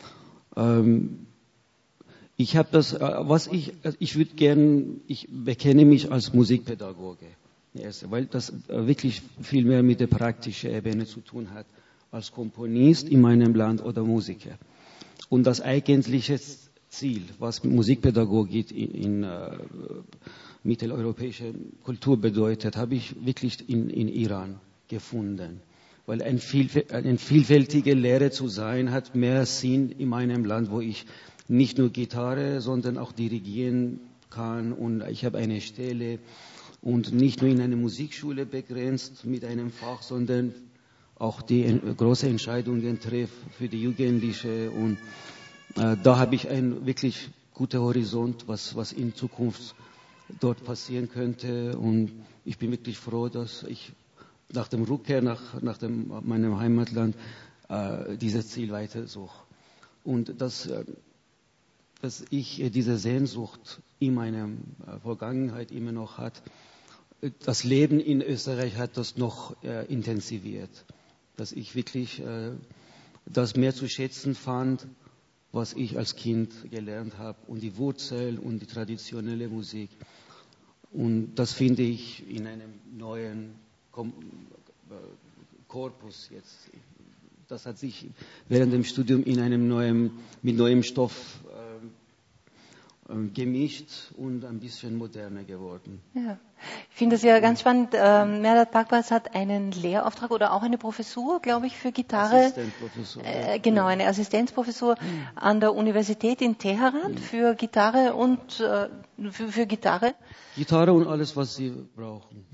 Ähm, ich habe das, was ich, ich würde gern, ich bekenne mich als Musikpädagoge, weil das wirklich viel mehr mit der praktischen Ebene zu tun hat, als Komponist in meinem Land oder Musiker. Und das eigentliche Ziel, was Musikpädagogik in, in äh, mitteleuropäischer Kultur bedeutet, habe ich wirklich in, in Iran gefunden. Weil ein, viel, eine vielfältige Lehre zu sein, hat mehr Sinn in meinem Land, wo ich nicht nur Gitarre, sondern auch dirigieren kann. Und ich habe eine Stelle und nicht nur in einer Musikschule begrenzt mit einem Fach, sondern auch die große Entscheidungen trifft für die Jugendliche. Und äh, da habe ich einen wirklich guten Horizont, was, was in Zukunft dort passieren könnte. Und ich bin wirklich froh, dass ich nach dem Rückkehr nach, nach dem, meinem Heimatland äh, dieses Ziel weitersuche. Und dass, äh, dass ich äh, diese Sehnsucht in meiner äh, Vergangenheit immer noch hat. Das Leben in Österreich hat das noch äh, intensiviert. Dass ich wirklich äh, das mehr zu schätzen fand, was ich als Kind gelernt habe. Und die Wurzel und die traditionelle Musik. Und das finde ich in einem neuen Kom- Korpus jetzt. Das hat sich während dem Studium in einem neuen, mit neuem Stoff äh, äh, gemischt und ein bisschen moderner geworden. Ja. Ich finde das ja ganz spannend. Ähm, Mehrdad Pakbaz hat einen Lehrauftrag oder auch eine Professur, glaube ich, für Gitarre. Assistenzprofessor. Äh, genau, eine Assistenzprofessur mhm. an der Universität in Teheran mhm. für Gitarre und äh, für, für Gitarre. Gitarre und alles, was Sie brauchen.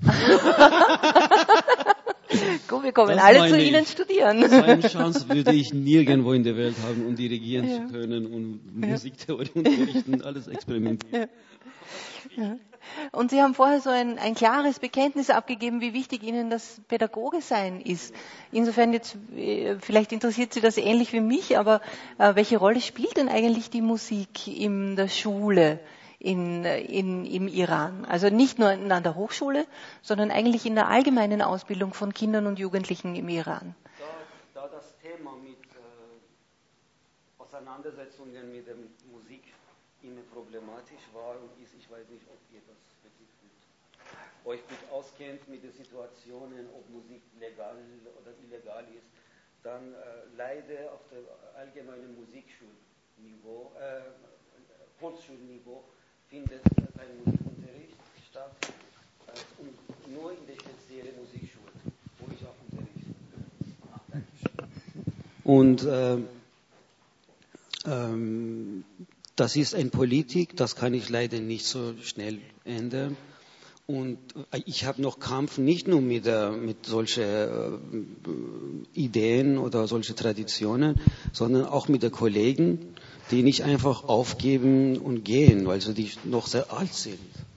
Gut, wir kommen das alle zu ich. Ihnen studieren. So eine Chance würde ich nirgendwo in der Welt haben, um dirigieren ja. zu können und ja. Musiktheorie unterrichten, alles experimentieren. Ja. Ja. Und Sie haben vorher so ein, ein klares Bekenntnis abgegeben, wie wichtig Ihnen das Pädagoge sein ist. Insofern jetzt, vielleicht interessiert Sie das ähnlich wie mich, aber äh, welche Rolle spielt denn eigentlich die Musik in der Schule? In, in, im Iran. Also nicht nur an der Hochschule, sondern eigentlich in der allgemeinen Ausbildung von Kindern und Jugendlichen im Iran. Da, da das Thema mit äh, Auseinandersetzungen mit der Musik immer problematisch war und ist, ich weiß nicht, ob ihr das wirklich gut, euch gut auskennt mit den Situationen, ob Musik legal oder illegal ist, dann äh, leider auf dem allgemeinen Musikschulniveau, äh, Volksschulniveau, findet kein Musikunterricht statt äh, und nur in der speziellen Musikschule, wo ich auch unterrichte. Und äh, ähm, das ist eine Politik, das kann ich leider nicht so schnell ändern. Und ich habe noch Kampf nicht nur mit, äh, mit solchen äh, Ideen oder solchen Traditionen, sondern auch mit den Kollegen, die nicht einfach aufgeben und gehen, weil sie die noch sehr alt sind.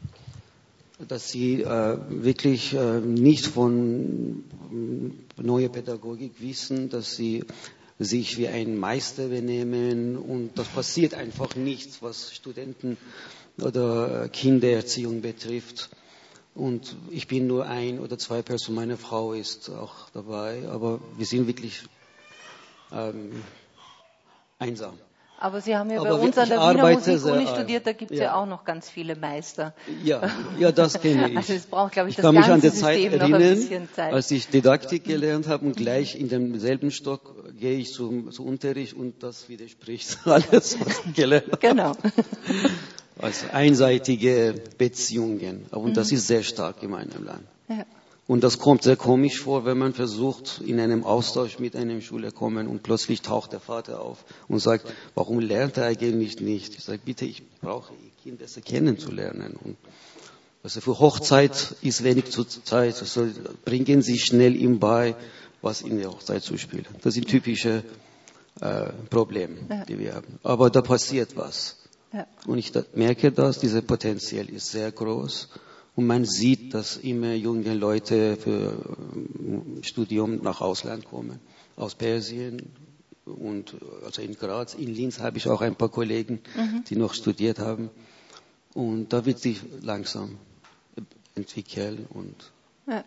Dass sie äh, wirklich äh, nicht von äh, neuer Pädagogik wissen, dass sie sich wie ein Meister benehmen und das passiert einfach nichts, was Studenten oder Kindererziehung betrifft. Und ich bin nur ein oder zwei Personen, meine Frau ist auch dabei, aber wir sind wirklich ähm, einsam. Aber Sie haben ja aber bei uns an der Wiener Musikuni studiert, da gibt es ja. ja auch noch ganz viele Meister. Ja, ja, das kenne ich. Also es braucht, glaube ich, ich das ganze ganze System noch ein bisschen Zeit. Ich kann mich an die Zeit erinnern, als ich Didaktik gelernt habe und gleich in demselben Stock gehe ich zum, zum Unterricht und das widerspricht alles, was ich gelernt habe. Genau. Also einseitige Beziehungen. Und mhm. das ist sehr stark in meinem Land. Ja. Und das kommt sehr komisch vor, wenn man versucht, in einem Austausch mit einem Schüler zu kommen und plötzlich taucht der Vater auf und sagt, warum lernt er eigentlich nicht? Ich sage, bitte, ich brauche Ihr Kind besser kennenzulernen. Und also für Hochzeit ist wenig zur Zeit. Also bringen Sie schnell ihm bei, was in der Hochzeit zu spielen. Das sind typische äh, Probleme, ja. die wir haben. Aber da passiert was. Ja. Und ich da, merke das, dieses Potenzial ist sehr groß. Und man sieht, dass immer junge Leute für Studium nach Ausland kommen, aus Persien und also in Graz, in Linz habe ich auch ein paar Kollegen, mhm. die noch studiert haben. Und da wird sich langsam entwickeln und ja.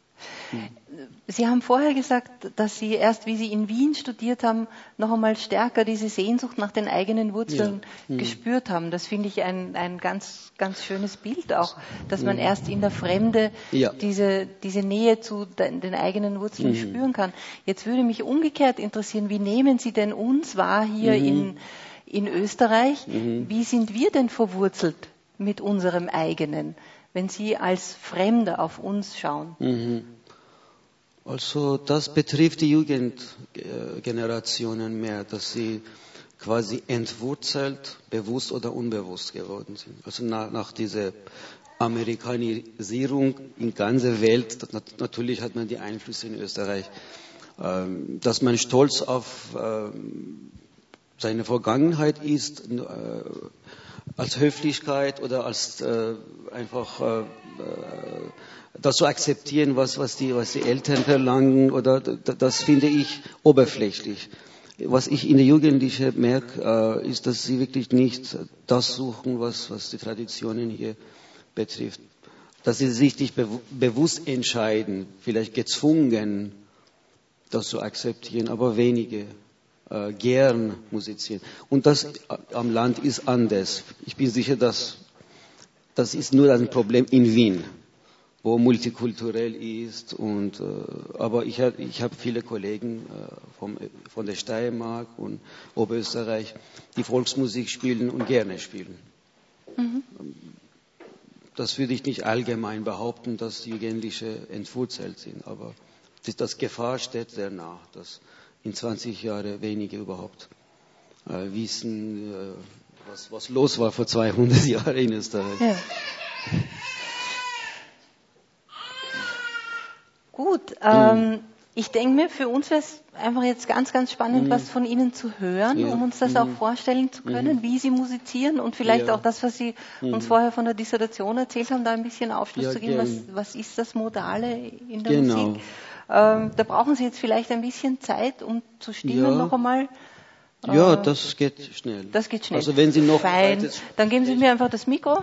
Sie haben vorher gesagt, dass Sie erst, wie Sie in Wien studiert haben, noch einmal stärker diese Sehnsucht nach den eigenen Wurzeln ja. mhm. gespürt haben. Das finde ich ein, ein ganz, ganz schönes Bild auch, dass man mhm. erst in der Fremde ja. diese, diese Nähe zu den, den eigenen Wurzeln mhm. spüren kann. Jetzt würde mich umgekehrt interessieren, wie nehmen Sie denn uns wahr hier mhm. in, in Österreich? Mhm. Wie sind wir denn verwurzelt mit unserem eigenen, wenn Sie als Fremde auf uns schauen? Mhm. Also das betrifft die Jugendgenerationen mehr, dass sie quasi entwurzelt, bewusst oder unbewusst geworden sind. Also nach, nach dieser Amerikanisierung in ganzer Welt, natürlich hat man die Einflüsse in Österreich, ähm, dass man stolz auf ähm, seine Vergangenheit ist, äh, als Höflichkeit oder als äh, einfach äh, das zu akzeptieren, was, was, die, was die Eltern verlangen, oder das finde ich oberflächlich. Was ich in der Jugendlichen merke, äh, ist, dass sie wirklich nicht das suchen, was, was die Traditionen hier betrifft. Dass sie sich nicht be- bewusst entscheiden, vielleicht gezwungen, das zu akzeptieren, aber wenige äh, gern musizieren. Und das am Land ist anders. Ich bin sicher, dass das ist nur ein Problem in Wien, wo multikulturell ist. Und, äh, aber ich habe ich hab viele Kollegen äh, vom, von der Steiermark und Oberösterreich, die Volksmusik spielen und gerne spielen. Mhm. Das würde ich nicht allgemein behaupten, dass die Jugendlichen entwurzelt sind, aber das, das Gefahr steht sehr nah, dass in zwanzig Jahren wenige überhaupt äh, wissen, äh, was, was los war vor zweihundert Jahren in Österreich. Ja. Gut, ähm, mhm. ich denke mir, für uns wäre es einfach jetzt ganz, ganz spannend, mhm. was von Ihnen zu hören, ja. um uns das mhm. auch vorstellen zu können, mhm. wie Sie musizieren und vielleicht ja. auch das, was Sie mhm. uns vorher von der Dissertation erzählt haben, da ein bisschen Aufschluss ja, zu geben, was, was ist das Modale in der genau. Musik. Ähm, da brauchen Sie jetzt vielleicht ein bisschen Zeit, um zu stimmen ja. noch einmal. Ja, äh, das geht schnell. Das geht schnell. Also wenn Sie noch Fein. Dann geben Sie mir einfach das Mikro.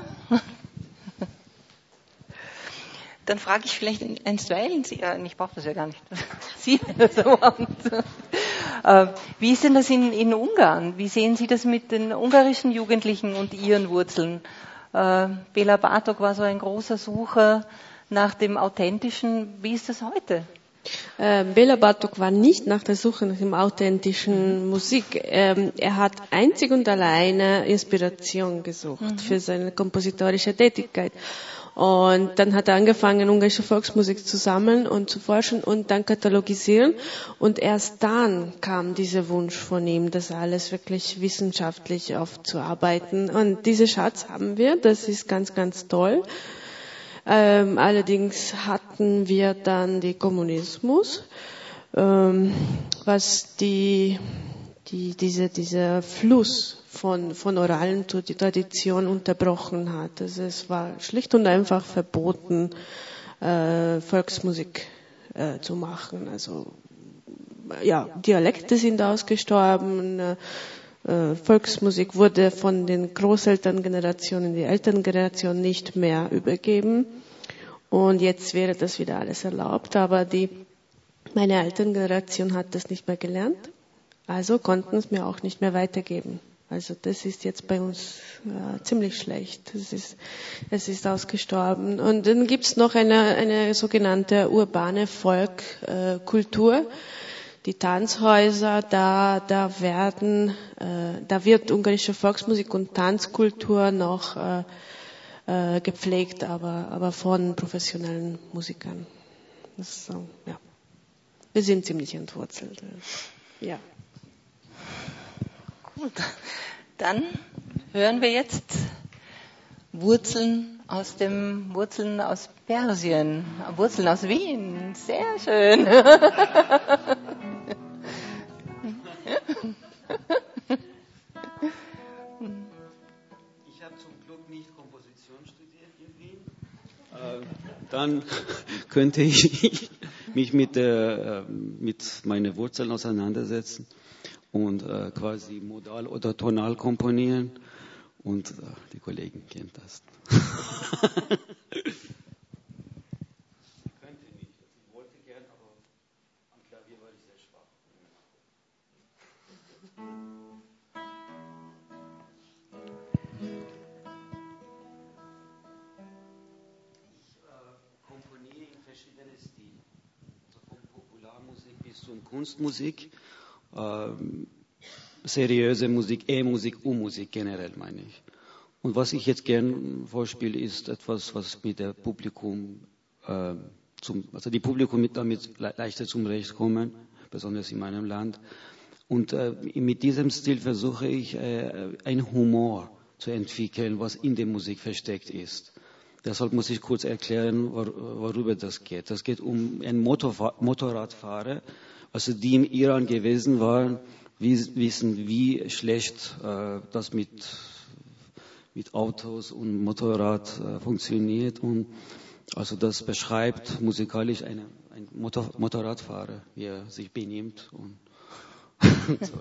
Dann frage ich vielleicht einstweilen Sie, äh, ich brauche das ja gar nicht, Sie, das äh, wie ist denn das in, in Ungarn? Wie sehen Sie das mit den ungarischen Jugendlichen und ihren Wurzeln? Äh, Béla Bartók war so ein großer Sucher nach dem Authentischen. Wie ist das heute? Äh, Béla Bartók war nicht nach der Suche nach dem authentischen Musik. Ähm, er hat einzig und alleine Inspiration gesucht mhm. für seine kompositorische Tätigkeit. Und dann hat er angefangen, ungarische Volksmusik zu sammeln und zu forschen und dann katalogisieren. Und erst dann kam dieser Wunsch von ihm, das alles wirklich wissenschaftlich aufzuarbeiten. Und diesen Schatz haben wir, das ist ganz, ganz toll. Ähm, allerdings hatten wir dann den Kommunismus, ähm, was die, die, diese, dieser Fluss von, von oralen Tradition unterbrochen hat. Also es war schlicht und einfach verboten, äh, Volksmusik äh, zu machen. Also ja, Dialekte sind ausgestorben. Äh, Volksmusik wurde von den Großelterngenerationen, die Elterngeneration nicht mehr übergeben. Und jetzt wäre das wieder alles erlaubt. Aber die, meine Elterngeneration hat das nicht mehr gelernt. Also konnten es mir auch nicht mehr weitergeben. Also das ist jetzt bei uns ja, ziemlich schlecht. Es ist, es ist ausgestorben. Und dann gibt's noch eine, eine sogenannte urbane Volkkultur. Äh, Die Tanzhäuser, da, da werden, äh, da wird ungarische Volksmusik und Tanzkultur noch äh, äh, gepflegt, aber, aber von professionellen Musikern. Das ist so, ja. Wir sind ziemlich entwurzelt. Ja. Gut, dann hören wir jetzt Wurzeln aus dem Wurzeln aus Persien, Wurzeln aus Wien. Sehr schön. Ich habe zum Glück nicht Komposition studiert in Wien. Äh, dann könnte ich mich mit, der, mit meinen Wurzeln auseinandersetzen und äh, quasi modal oder tonal komponieren. Und äh, die Kollegen kennen das. Ich könnte nicht, ich wollte gern, aber am Klavier war ich sehr schwach. Ich äh, komponiere in verschiedenen Stilen, also von Popularmusik bis zum Kunstmusik. Ähm, seriöse Musik, E-Musik, U-Musik generell, meine ich. Und was ich jetzt gern vorspiele, ist etwas, was mit dem Publikum, äh, zum, also die Publikum mit damit le- leichter zum Recht kommen, besonders in meinem Land. Und äh, mit diesem Stil versuche ich, äh, einen Humor zu entwickeln, was in der Musik versteckt ist. Deshalb muss ich kurz erklären, wor worüber das geht. Das geht um einen Motor Motorradfahrer, also die im Iran gewesen waren, wie, wissen, wie schlecht äh, das mit, mit Autos und Motorrad äh, funktioniert. Und also das beschreibt musikalisch eine, ein Motor Motorradfahrer, wie er sich benimmt und so.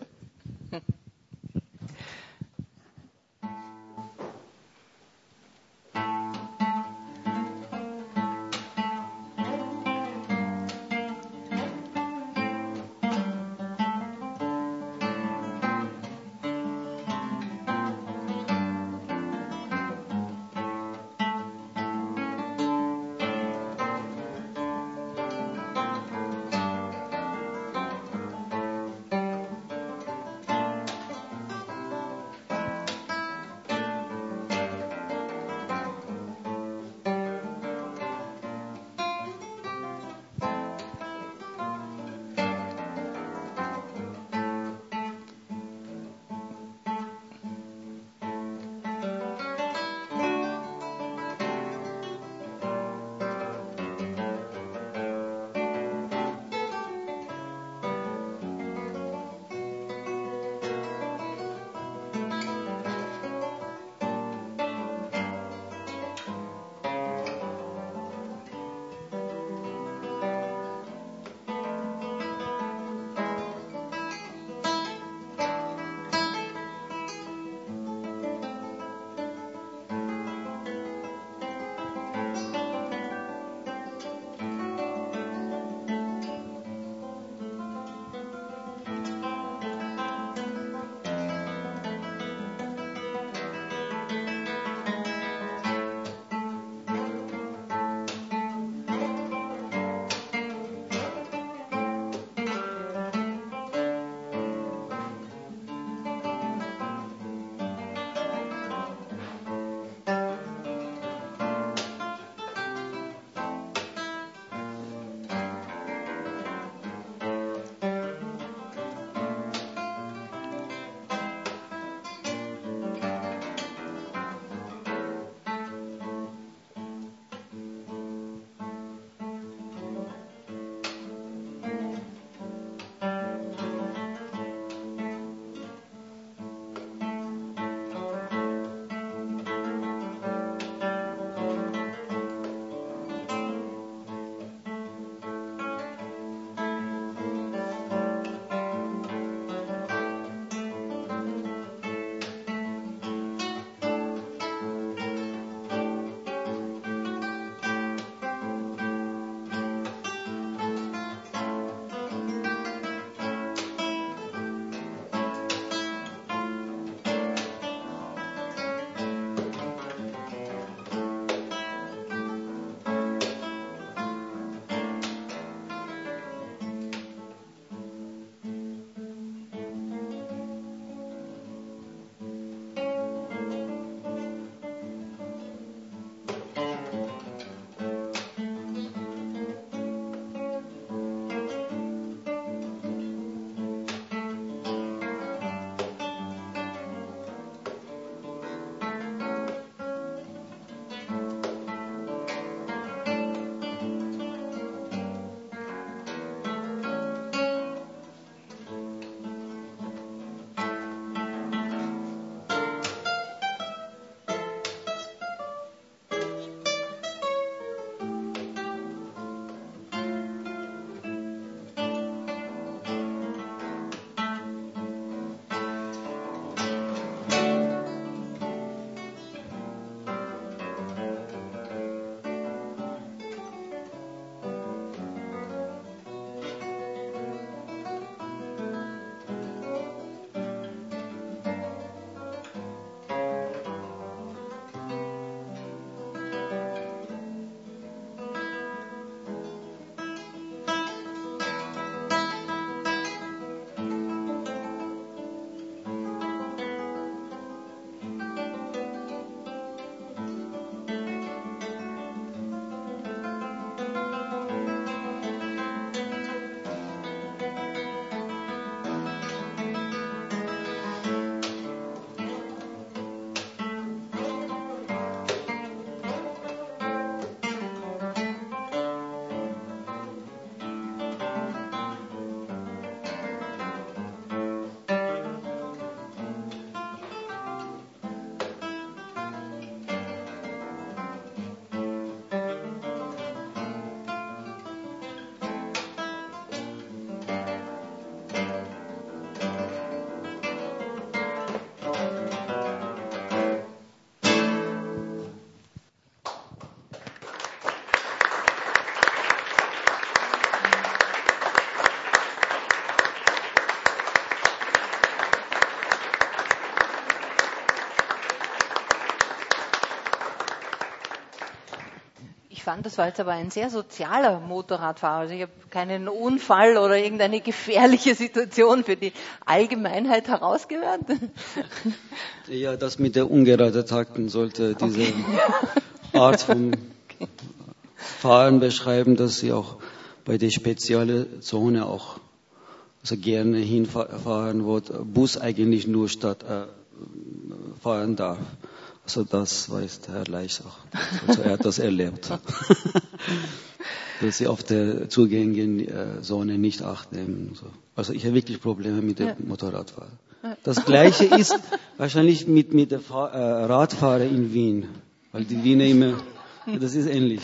Ich fand, das war jetzt aber ein sehr sozialer Motorradfahrer. Also ich habe keinen Unfall oder irgendeine gefährliche Situation für die Allgemeinheit herausgehört. Ja, das mit der ungerade Takten sollte diese okay. Art von okay. Fahren beschreiben, dass sie auch bei der speziellen Zone auch also gerne hinfahren, wo der Bus eigentlich nur statt äh, fahren darf. Also das weiß Herr Leich auch. Also er hat das erlebt. Dass sie auf der zugänglichen Zone nicht Acht nehmen. So. Also ich habe wirklich Probleme mit dem ja. Motorradfahrer. Das Gleiche ist wahrscheinlich mit, mit der Fahr- äh, Radfahrer in Wien. Weil die Wiener immer, das ist ähnlich.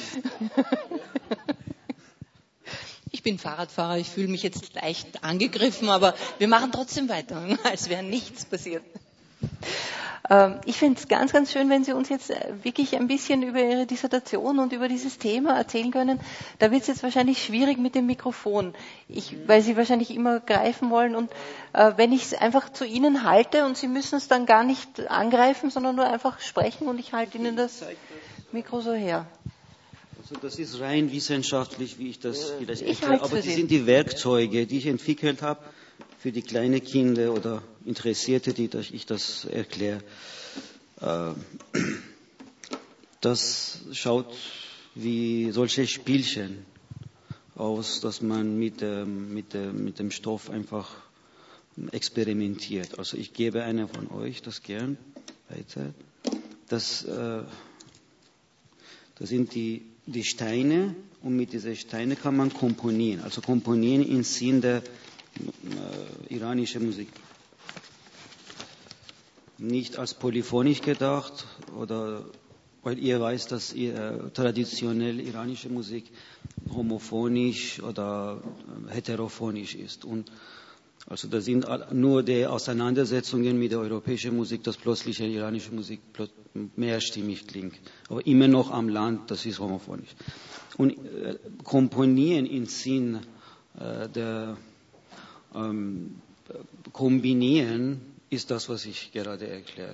Ich bin Fahrradfahrer, ich fühle mich jetzt leicht angegriffen, aber wir machen trotzdem weiter, als wäre nichts passiert. Ich finde es ganz, ganz schön, wenn Sie uns jetzt wirklich ein bisschen über Ihre Dissertation und über dieses Thema erzählen können. Da wird es jetzt wahrscheinlich schwierig mit dem Mikrofon, ich, weil Sie wahrscheinlich immer greifen wollen. Und äh, wenn ich es einfach zu Ihnen halte und Sie müssen es dann gar nicht angreifen, sondern nur einfach sprechen und ich halte Ihnen das Mikro so her. Also das ist rein wissenschaftlich, wie ich das vielleicht erkläre. Aber das sind die Werkzeuge, die ich entwickelt habe für die kleinen Kinder oder Interessierte, die ich das erkläre. Das schaut wie solche Spielchen aus, dass man mit, dem, mit, dem, mit dem Stoff einfach experimentiert. Also ich gebe einer von euch das gern weiter. Das, das sind die, die Steine und mit diesen Steinen kann man komponieren. Also komponieren im Sinn der äh, iranische Musik. Nicht als polyphonisch gedacht, oder weil ihr weißt, dass ihr, äh, traditionell iranische Musik homophonisch oder äh, heterophonisch ist. Und also da sind nur die Auseinandersetzungen mit der europäischen Musik, dass plötzlich die iranische Musik mehrstimmig klingt. Aber immer noch am Land, das ist homophonisch. Und äh, komponieren im Sinn äh, der Ähm, kombinieren ist das, was ich gerade erkläre.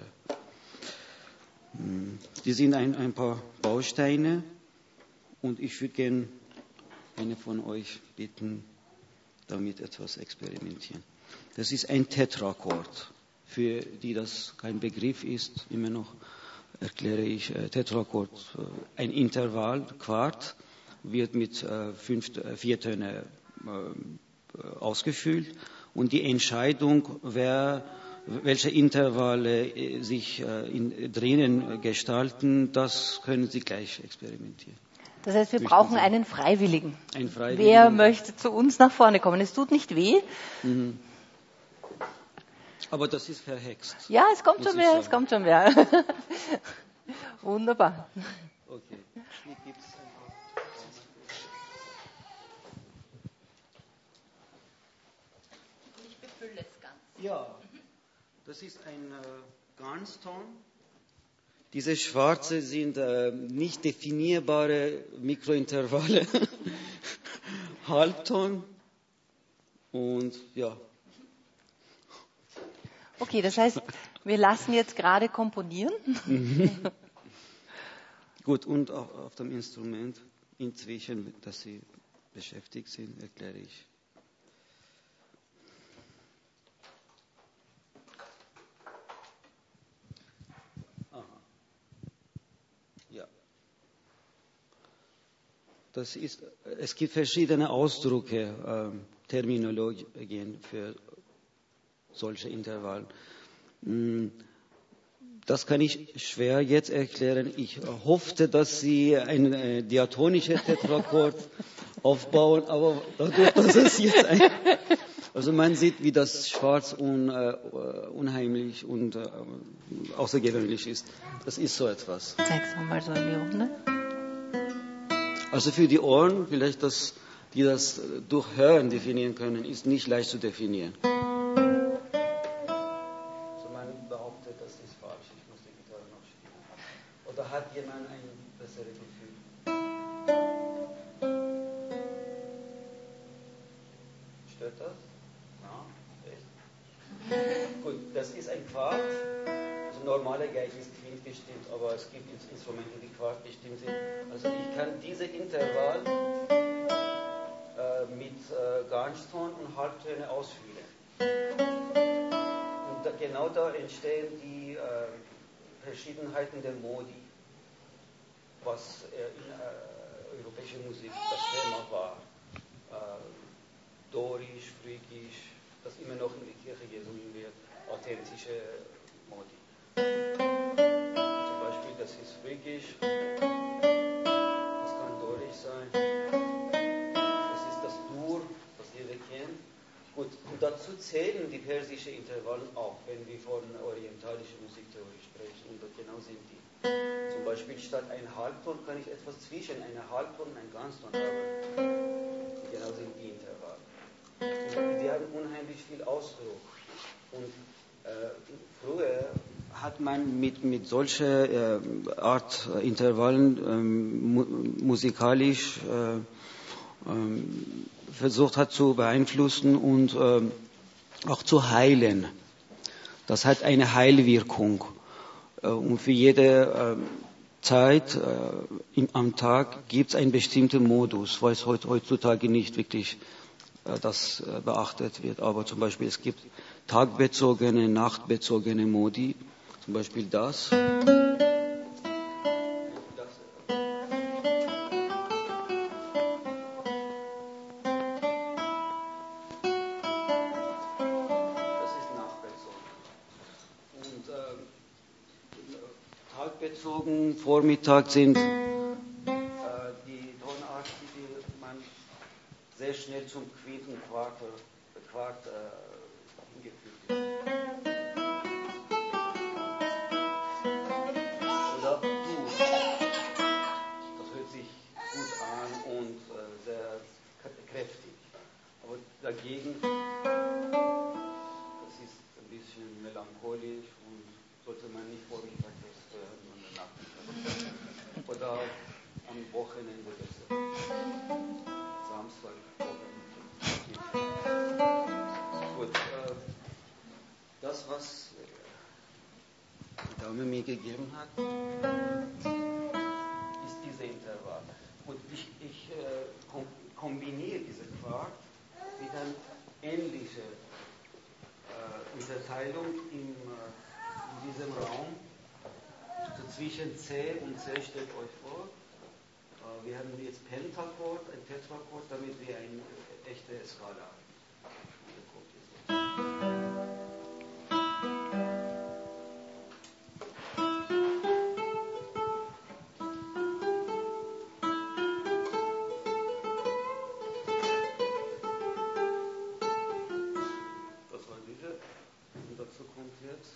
Die sind ein, ein paar Bausteine und ich würde gerne eine von euch bitten, damit etwas experimentieren. Das ist ein Tetrachord. Für die das kein Begriff ist, immer noch erkläre ich äh, Tetrachord. Äh, ein Intervall, Quart, wird mit äh, fünf, äh, vier Töne äh, ausgefüllt und die Entscheidung, wer, welche Intervalle sich in, drinnen gestalten, das können Sie gleich experimentieren. Das heißt, wir Möchten brauchen Sie? einen Freiwilligen. Ein Freiwilligen. Wer möchte zu uns nach vorne kommen? Es tut nicht weh. Mhm. Aber das ist verhext. Ja, es kommt schon mehr, es kommt schon mehr. Wunderbar. Okay. Hier gibt's Ja, das ist ein äh, Ganzton. Diese schwarze sind äh, nicht definierbare Mikrointervalle. Halbton und ja. Okay, das heißt, wir lassen jetzt gerade komponieren. Gut, und auf, auf dem Instrument inzwischen, dass Sie beschäftigt sind, erkläre ich. Das ist, es gibt verschiedene Ausdrücke, äh, Terminologien für solche Intervalle. Das kann ich schwer jetzt erklären. Ich hoffte, dass Sie ein äh, diatonisches Tetrachord aufbauen, aber dadurch, dass es jetzt ein... Also man sieht, wie das Schwarz un, äh, unheimlich und äh, außergewöhnlich ist. Das ist so etwas. Zeig's mal so in die Runde. Also für die Ohren, vielleicht, dass die das durch Hören definieren können, ist nicht leicht zu definieren. Also man behauptet, das ist falsch, ich muss die Gitarre noch spielen. Oder hat jemand ein besseres Gefühl? Stört das? Ja, echt? Gut, das ist ein Quart. Also normale Geige ist quintbestimmt, aber es gibt Instrumente, die quartbestimmt sind. Also ich kann diese Intervall äh, mit äh, Ganzton und Halbtöne ausführen. Und da, genau da entstehen die äh, Verschiedenheiten der Modi, was äh, in äh, europäischer Musik das Thema war. Äh, Dorisch, Phrygisch, das immer noch in die Kirche gesungen wird, authentische Modi. Zum Beispiel, das ist Phrygisch, das kann Dorisch sein, das ist das Dur, das jeder kennt. Gut, und dazu zählen die persischen Intervallen auch, wenn wir von orientalischer Musiktheorie sprechen, und genau sind die. Zum Beispiel statt ein Halbton kann ich etwas zwischen einer Halbton und einem Ganzton haben. Und genau sind die Intervalle. Und die haben unheimlich viel Ausdruck. Und äh, früher hat man mit, mit solcher äh, Art äh, Intervallen ähm, mu musikalisch äh, ähm, versucht hat zu beeinflussen und äh, auch zu heilen. Das hat eine Heilwirkung. Äh, und für jede äh, Zeit äh, im, am Tag gibt es einen bestimmten Modus, weil es heutzutage nicht wirklich äh, das äh, beachtet wird. Aber zum Beispiel es gibt tagbezogene, nachtbezogene Modi, zum Beispiel das. Bezogen, Vormittag sind äh, die Tonarten, die man sehr schnell zum Quinten, Quart, Quart äh, hingefügt wird. Oder Du. Das hört sich gut an und äh, sehr kräftig. Aber dagegen, das ist ein bisschen melancholisch und sollte man nicht vormittags hören. Oder am Wochenende besser. Samstag, Wochenende. Gut, äh, das, was die Dame mir gegeben hat, ist dieser Intervall. Und ich, ich äh, kom kombiniere diese Quark mit einer ähnlichen äh, Unterteilung im, äh, in diesem Raum. So zwischen C und C, stellt euch vor, äh, wir haben jetzt Pentachord, ein Tetrachord, damit wir eine echte Skala haben. Das war diese, und dazu kommt jetzt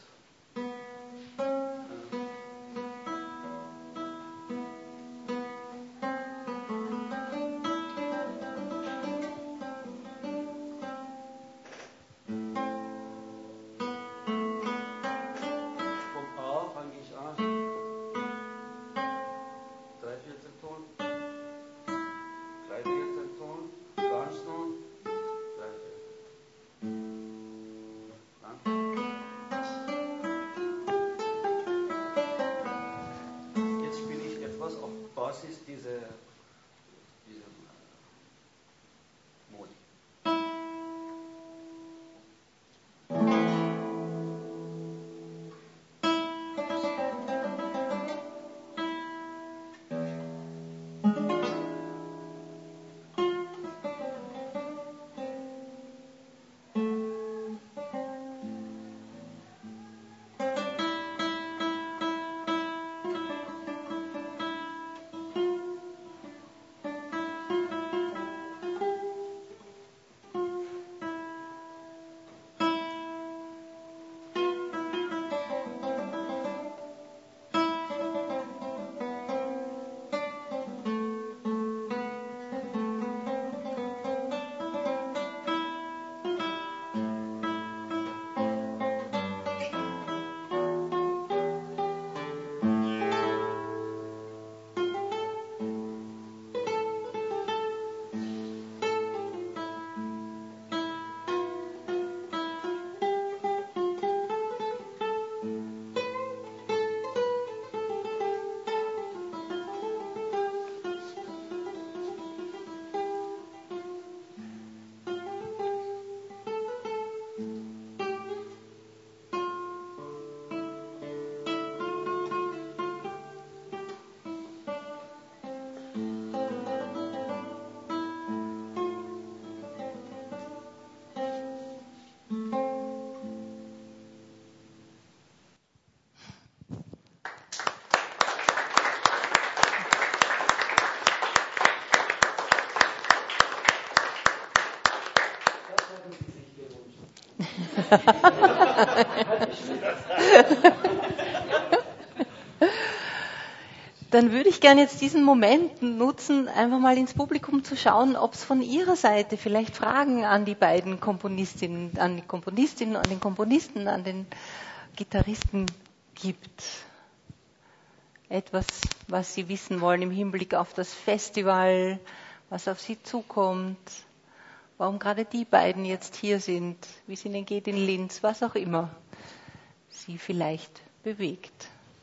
Dann würde ich gerne jetzt diesen Moment nutzen, einfach mal ins Publikum zu schauen, ob es von Ihrer Seite vielleicht Fragen an die beiden Komponistinnen, an die Komponistinnen, an den Komponisten, an den Gitarristen gibt. Etwas, was Sie wissen wollen im Hinblick auf das Festival, was auf Sie zukommt, warum gerade die beiden jetzt hier sind, wie es Ihnen geht in Linz, was auch immer Sie vielleicht bewegt.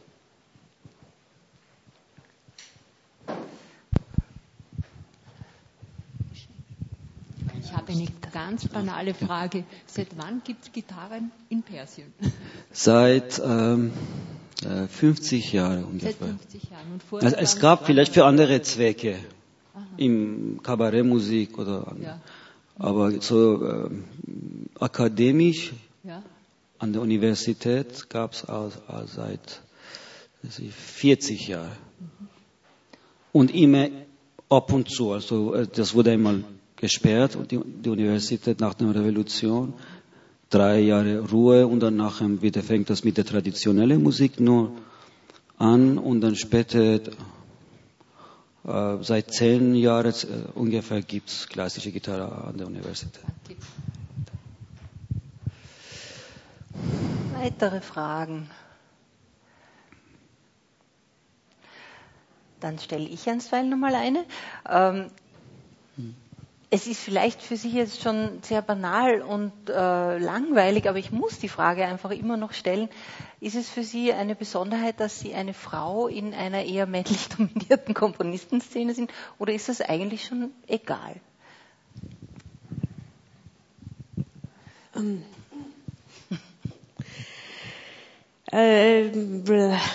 Ich habe eine ganz banale Frage. Seit wann gibt es Gitarren in Persien? Seit ähm, fünfzig Jahren ungefähr. Seit fünfzig Jahren. Und vorher Also es gab vielleicht für andere Zwecke, aha, im Kabarettmusik oder an, ja, aber so ähm, akademisch, ja, an der Universität gab es auch, auch seit vierzig Jahren. Mhm. Und immer ab und zu, also das wurde einmal gesperrt, die, die Universität nach der Revolution, drei Jahre Ruhe und dann nachher wieder fängt das mit der traditionellen Musik nur an und dann später, äh, seit zehn Jahren äh, ungefähr gibt es klassische Gitarre an der Universität. Weitere Fragen? Dann stelle ich einstweilen nochmal eine. Ähm, Es ist vielleicht für Sie jetzt schon sehr banal und äh, langweilig, aber ich muss die Frage einfach immer noch stellen. Ist es für Sie eine Besonderheit, dass Sie eine Frau in einer eher männlich dominierten Komponistenszene sind, oder ist das eigentlich schon egal? Um. ähm,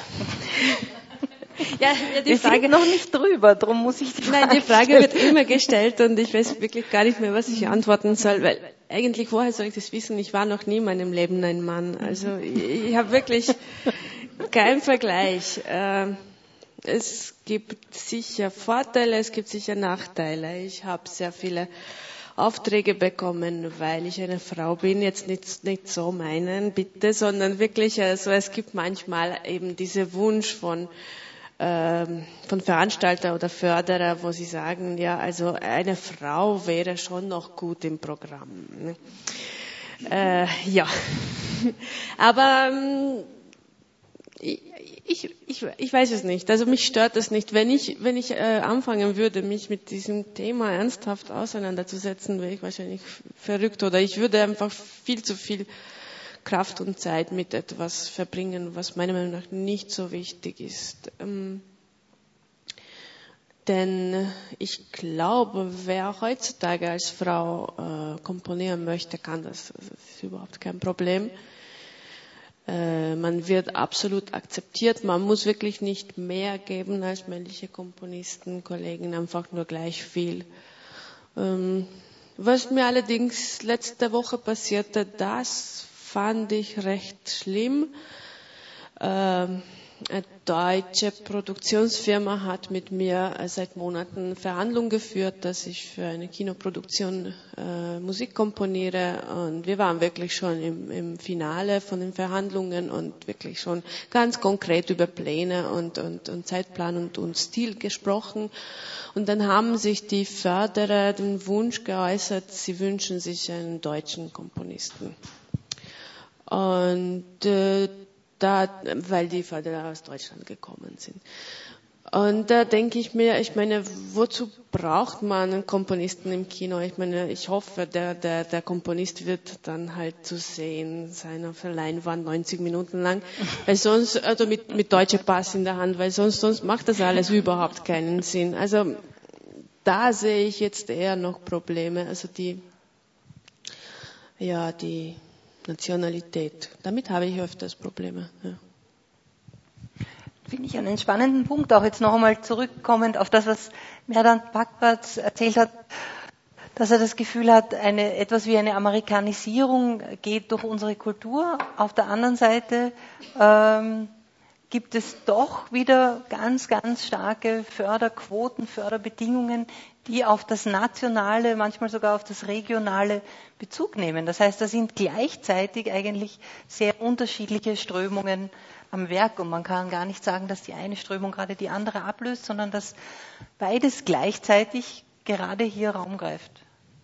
Ja, ja, die Wir Frage sind noch nicht drüber, darum muss ich die Frage Nein, die Frage stellen. wird immer gestellt und ich weiß wirklich gar nicht mehr, was ich antworten soll, weil eigentlich woher soll ich das wissen? Ich war noch nie in meinem Leben ein Mann. Also ich, ich habe wirklich keinen Vergleich. Es gibt sicher Vorteile, es gibt sicher Nachteile. Ich habe sehr viele Aufträge bekommen, weil ich eine Frau bin, jetzt nicht, nicht so meinen, bitte, sondern wirklich, also es gibt manchmal eben diesen Wunsch von von Veranstalter oder Förderer, wo sie sagen, ja, also eine Frau wäre schon noch gut im Programm. Äh, ja, aber ähm, ich, ich, ich weiß es nicht. Also mich stört das nicht. Wenn ich, wenn ich äh, anfangen würde, mich mit diesem Thema ernsthaft auseinanderzusetzen, wäre ich wahrscheinlich verrückt oder ich würde einfach viel zu viel Kraft und Zeit mit etwas verbringen, was meiner Meinung nach nicht so wichtig ist. Ähm, denn ich glaube, wer heutzutage als Frau äh, komponieren möchte, kann das. Das ist überhaupt kein Problem. Äh, man wird absolut akzeptiert. Man muss wirklich nicht mehr geben als männliche Komponisten, Kollegen, einfach nur gleich viel. Ähm, was mir allerdings letzte Woche passierte, das fand ich recht schlimm. Ähm, eine deutsche Produktionsfirma hat mit mir seit Monaten Verhandlungen geführt, dass ich für eine Kinoproduktion äh, Musik komponiere. Und wir waren wirklich schon im, im Finale von den Verhandlungen und wirklich schon ganz konkret über Pläne und, und, und Zeitplan und, und Stil gesprochen. Und dann haben sich die Förderer den Wunsch geäußert, sie wünschen sich einen deutschen Komponisten. Und äh, da, weil die Förderer aus Deutschland gekommen sind. Und da denke ich mir, ich meine, wozu braucht man einen Komponisten im Kino? Ich meine, ich hoffe, der, der, der Komponist wird dann halt zu sehen sein auf der Leinwand neunzig Minuten lang, weil sonst, also mit, mit deutscher Pass in der Hand, weil sonst, sonst macht das alles überhaupt keinen Sinn. Also da sehe ich jetzt eher noch Probleme, also die, ja, die Nationalität. Damit habe ich öfters Probleme. Ja. Finde ich einen spannenden Punkt, auch jetzt noch einmal zurückkommend auf das, was Merdan Pakpaz erzählt hat, dass er das Gefühl hat, eine, etwas wie eine Amerikanisierung geht durch unsere Kultur. Auf der anderen Seite ähm, gibt es doch wieder ganz, ganz starke Förderquoten, Förderbedingungen, die auf das Nationale, manchmal sogar auf das Regionale Bezug nehmen. Das heißt, da sind gleichzeitig eigentlich sehr unterschiedliche Strömungen am Werk und man kann gar nicht sagen, dass die eine Strömung gerade die andere ablöst, sondern dass beides gleichzeitig gerade hier Raum greift.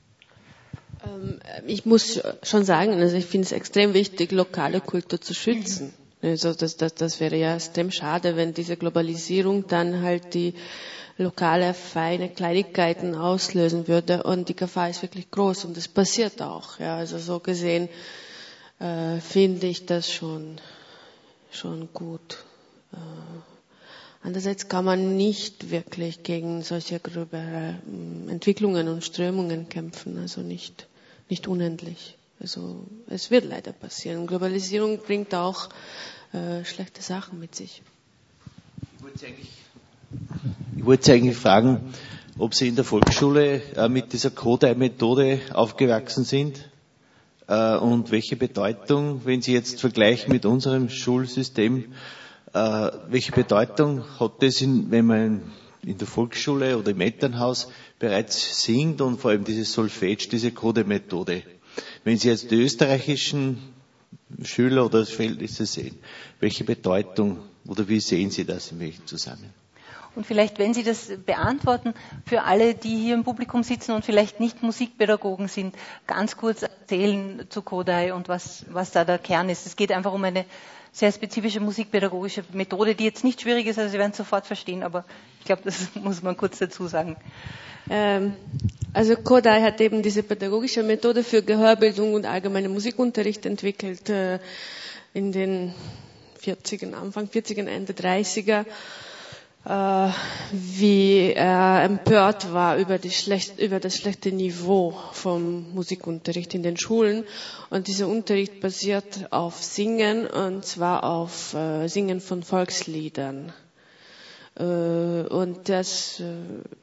Ich muss schon sagen, also ich finde es extrem wichtig, lokale Kultur zu schützen. Also das, das, das wäre ja extrem schade, wenn diese Globalisierung dann halt die lokale, feine Kleinigkeiten auslösen würde. Und die Gefahr ist wirklich groß und das passiert auch. Ja, also so gesehen äh, finde ich das schon schon gut. Äh, andererseits kann man nicht wirklich gegen solche gröbere äh, Entwicklungen und Strömungen kämpfen, also nicht nicht unendlich. Also es wird leider passieren. Globalisierung bringt auch äh, schlechte Sachen mit sich. Ich wollte Sie eigentlich, ich wollte Sie eigentlich fragen, ob Sie in der Volksschule äh, mit dieser Kodai-Methode aufgewachsen sind äh, und welche Bedeutung, wenn Sie jetzt vergleichen mit unserem Schulsystem, äh, welche Bedeutung hat das, in, wenn man in der Volksschule oder im Elternhaus bereits singt und vor allem dieses Solfège, diese Kodai-Methode. Wenn Sie jetzt die österreichischen Schüler oder Verhältnisse sehen, welche Bedeutung oder wie sehen Sie das in welchem Zusammenhang? Und vielleicht, wenn Sie das beantworten, für alle, die hier im Publikum sitzen und vielleicht nicht Musikpädagogen sind, ganz kurz erzählen zu Kodai und was, was da der Kern ist. Es geht einfach um eine sehr spezifische musikpädagogische Methode, die jetzt nicht schwierig ist, also Sie werden es sofort verstehen, aber ich glaube, das muss man kurz dazu sagen. Ähm, also Kodai hat eben diese pädagogische Methode für Gehörbildung und allgemeinen Musikunterricht entwickelt äh, in den vierzigern, Anfang vierziger, Ende dreißiger, äh, wie er empört war über, die schlecht, über das schlechte Niveau vom Musikunterricht in den Schulen. Und dieser Unterricht basiert auf Singen, und zwar auf äh, Singen von Volksliedern. Äh, und das... Äh,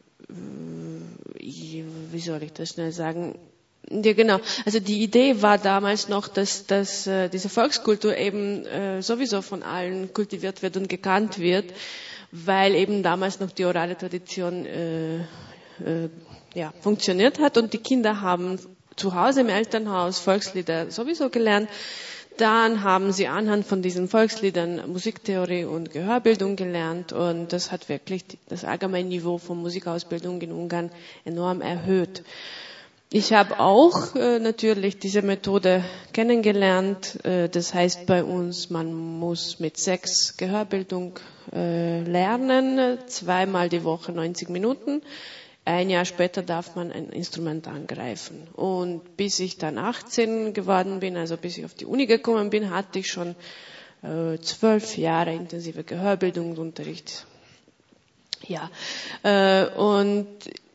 wie soll ich das schnell sagen? Ja, genau. Also die Idee war damals noch, dass, dass äh, diese Volkskultur eben äh, sowieso von allen kultiviert wird und gekannt wird, weil eben damals noch die orale Tradition äh, äh, ja, funktioniert hat und die Kinder haben zu Hause im Elternhaus Volkslieder sowieso gelernt. Dann haben sie anhand von diesen Volksliedern Musiktheorie und Gehörbildung gelernt und das hat wirklich das allgemeine Niveau von Musikausbildung in Ungarn enorm erhöht. Ich habe auch äh, natürlich diese Methode kennengelernt. Äh, das heißt bei uns, man muss mit sechs Gehörbildung äh, lernen, zweimal die Woche neunzig Minuten. Ein Jahr später darf man ein Instrument angreifen. Und bis ich dann achtzehn geworden bin, also bis ich auf die Uni gekommen bin, hatte ich schon äh, zwölf Jahre intensive Gehörbildung und Unterricht. Ja, äh, und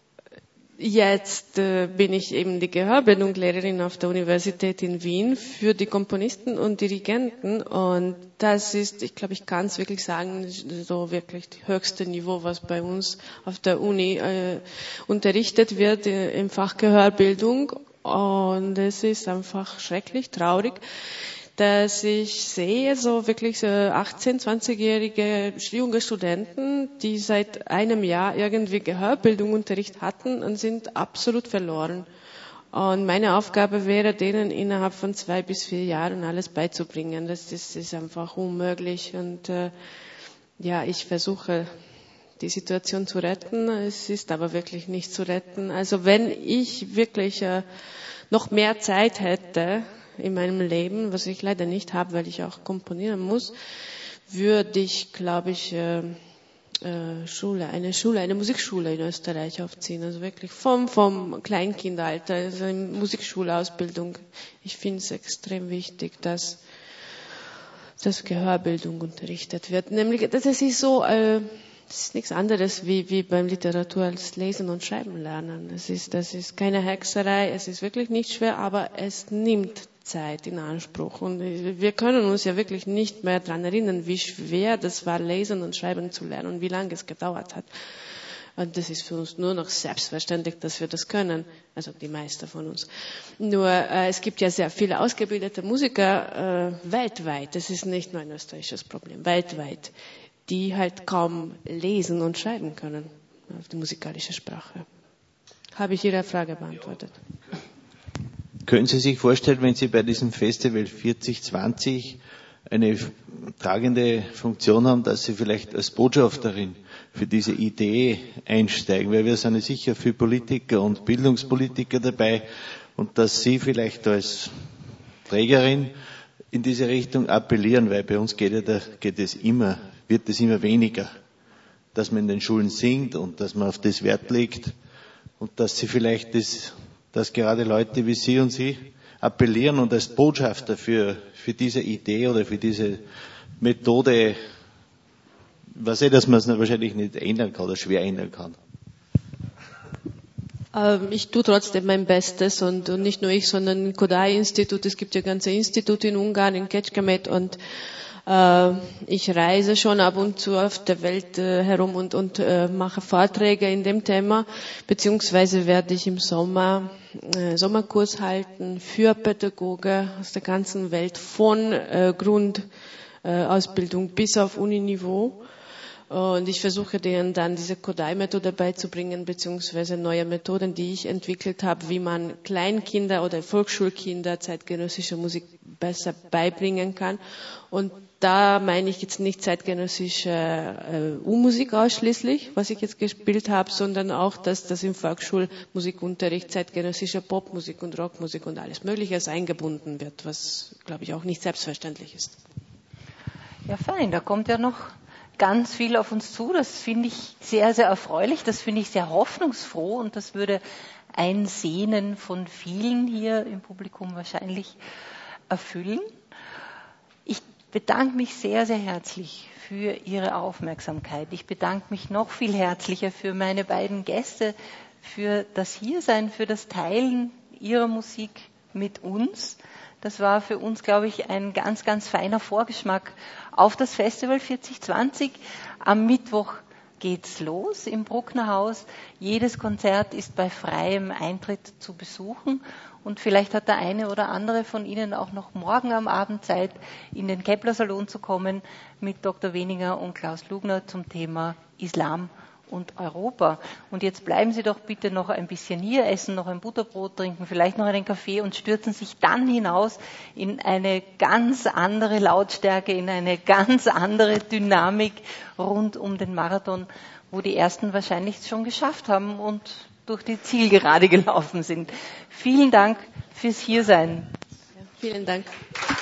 jetzt äh, bin ich eben die Gehörbildungslehrerin auf der Universität in Wien für die Komponisten und Dirigenten. Und das ist, ich glaube, ich kann es wirklich sagen, so wirklich das höchste Niveau, was bei uns auf der Uni äh, unterrichtet wird äh, im Fach Gehörbildung. Und es ist einfach schrecklich traurig, dass ich sehe, so wirklich achtzehn-, zwanzigjährige junge Studenten, die seit einem Jahr irgendwie Gehörbildungsunterricht hatten und sind absolut verloren. Und meine Aufgabe wäre, denen innerhalb von zwei bis vier Jahren alles beizubringen. Das ist, ist einfach unmöglich. Und äh, ja, ich versuche, die Situation zu retten. Es ist aber wirklich nicht zu retten. Also wenn ich wirklich äh, noch mehr Zeit hätte in meinem Leben, was ich leider nicht habe, weil ich auch komponieren muss, würde ich, glaube ich, äh, äh, Schule, eine Schule, eine Musikschule in Österreich aufziehen. Also wirklich vom, vom Kleinkindalter, also eine Musikschulausbildung. Ich finde es extrem wichtig, dass, dass Gehörbildung unterrichtet wird. Nämlich, das ist so, äh, das ist nichts anderes wie, wie beim Literatur als Lesen und Schreiben lernen. Es ist, das ist keine Hexerei, es ist wirklich nicht schwer, aber es nimmt Zeit in Anspruch. Und wir können uns ja wirklich nicht mehr daran erinnern, wie schwer das war, Lesen und Schreiben zu lernen und wie lange es gedauert hat. Und das ist für uns nur noch selbstverständlich, dass wir das können. Also die meisten von uns. Nur äh, es gibt ja sehr viele ausgebildete Musiker äh, weltweit. Das ist nicht nur ein österreichisches Problem. Weltweit. Die halt kaum lesen und schreiben können auf die musikalische Sprache. habe ich Ihre Frage beantwortet. Können Sie sich vorstellen, wenn Sie bei diesem Festival vierzig zwanzig eine tragende Funktion haben, dass Sie vielleicht als Botschafterin für diese Idee einsteigen? Weil wir sind ja sicher viele Politiker und Bildungspolitiker dabei und dass Sie vielleicht als Trägerin in diese Richtung appellieren, weil bei uns geht, ja da, geht es immer, wird es immer weniger, dass man in den Schulen singt und dass man auf das Wert legt und dass Sie vielleicht das, dass gerade Leute wie Sie und Sie appellieren und als Botschafter für, für diese Idee oder für diese Methode, weiß ich, dass man es wahrscheinlich nicht ändern kann oder schwer ändern kann. Ich tue trotzdem mein Bestes und, und nicht nur ich, sondern ein Kodály-Institut. Es gibt ja ganze Institute in Ungarn, in Kecskemét und äh, ich reise schon ab und zu auf der Welt äh, herum und, und äh, mache Vorträge in dem Thema, beziehungsweise werde ich im Sommer äh, Sommerkurs halten für Pädagogen aus der ganzen Welt von äh, Grundausbildung äh, bis auf Uniniveau. Und ich versuche denen dann diese Kodály-Methode beizubringen, beziehungsweise neue Methoden, die ich entwickelt habe, wie man Kleinkinder oder Volksschulkinder zeitgenössische Musik besser beibringen kann. Und da meine ich jetzt nicht zeitgenössische äh, U-Musik ausschließlich, was ich jetzt gespielt habe, sondern auch, dass das im Volksschulmusikunterricht zeitgenössische Popmusik und Rockmusik und alles Mögliche eingebunden wird, was, glaube ich, auch nicht selbstverständlich ist. Ja, fein, da kommt ja noch ganz viel auf uns zu. Das finde ich sehr, sehr erfreulich. Das finde ich sehr hoffnungsfroh und das würde ein Sehnen von vielen hier im Publikum wahrscheinlich erfüllen. Ich bedanke mich sehr, sehr herzlich für Ihre Aufmerksamkeit. Ich bedanke mich noch viel herzlicher für meine beiden Gäste, für das Hiersein, für das Teilen Ihrer Musik mit uns. Das war für uns, glaube ich, ein ganz, ganz feiner Vorgeschmack auf das Festival vierzig zwanzig. Am Mittwoch geht's los im Bruckner Haus. Jedes Konzert ist bei freiem Eintritt zu besuchen. Und vielleicht hat der eine oder andere von Ihnen auch noch morgen am Abend Zeit, in den Kepler-Salon zu kommen mit Doktor Weninger und Klaus Lugner zum Thema Islam und Europa. Und jetzt bleiben Sie doch bitte noch ein bisschen hier, essen noch ein Butterbrot, trinken vielleicht noch einen Kaffee und stürzen sich dann hinaus in eine ganz andere Lautstärke, in eine ganz andere Dynamik rund um den Marathon, wo die Ersten wahrscheinlich schon geschafft haben und durch die Zielgerade gelaufen sind. Vielen Dank fürs Hiersein. Ja, vielen Dank.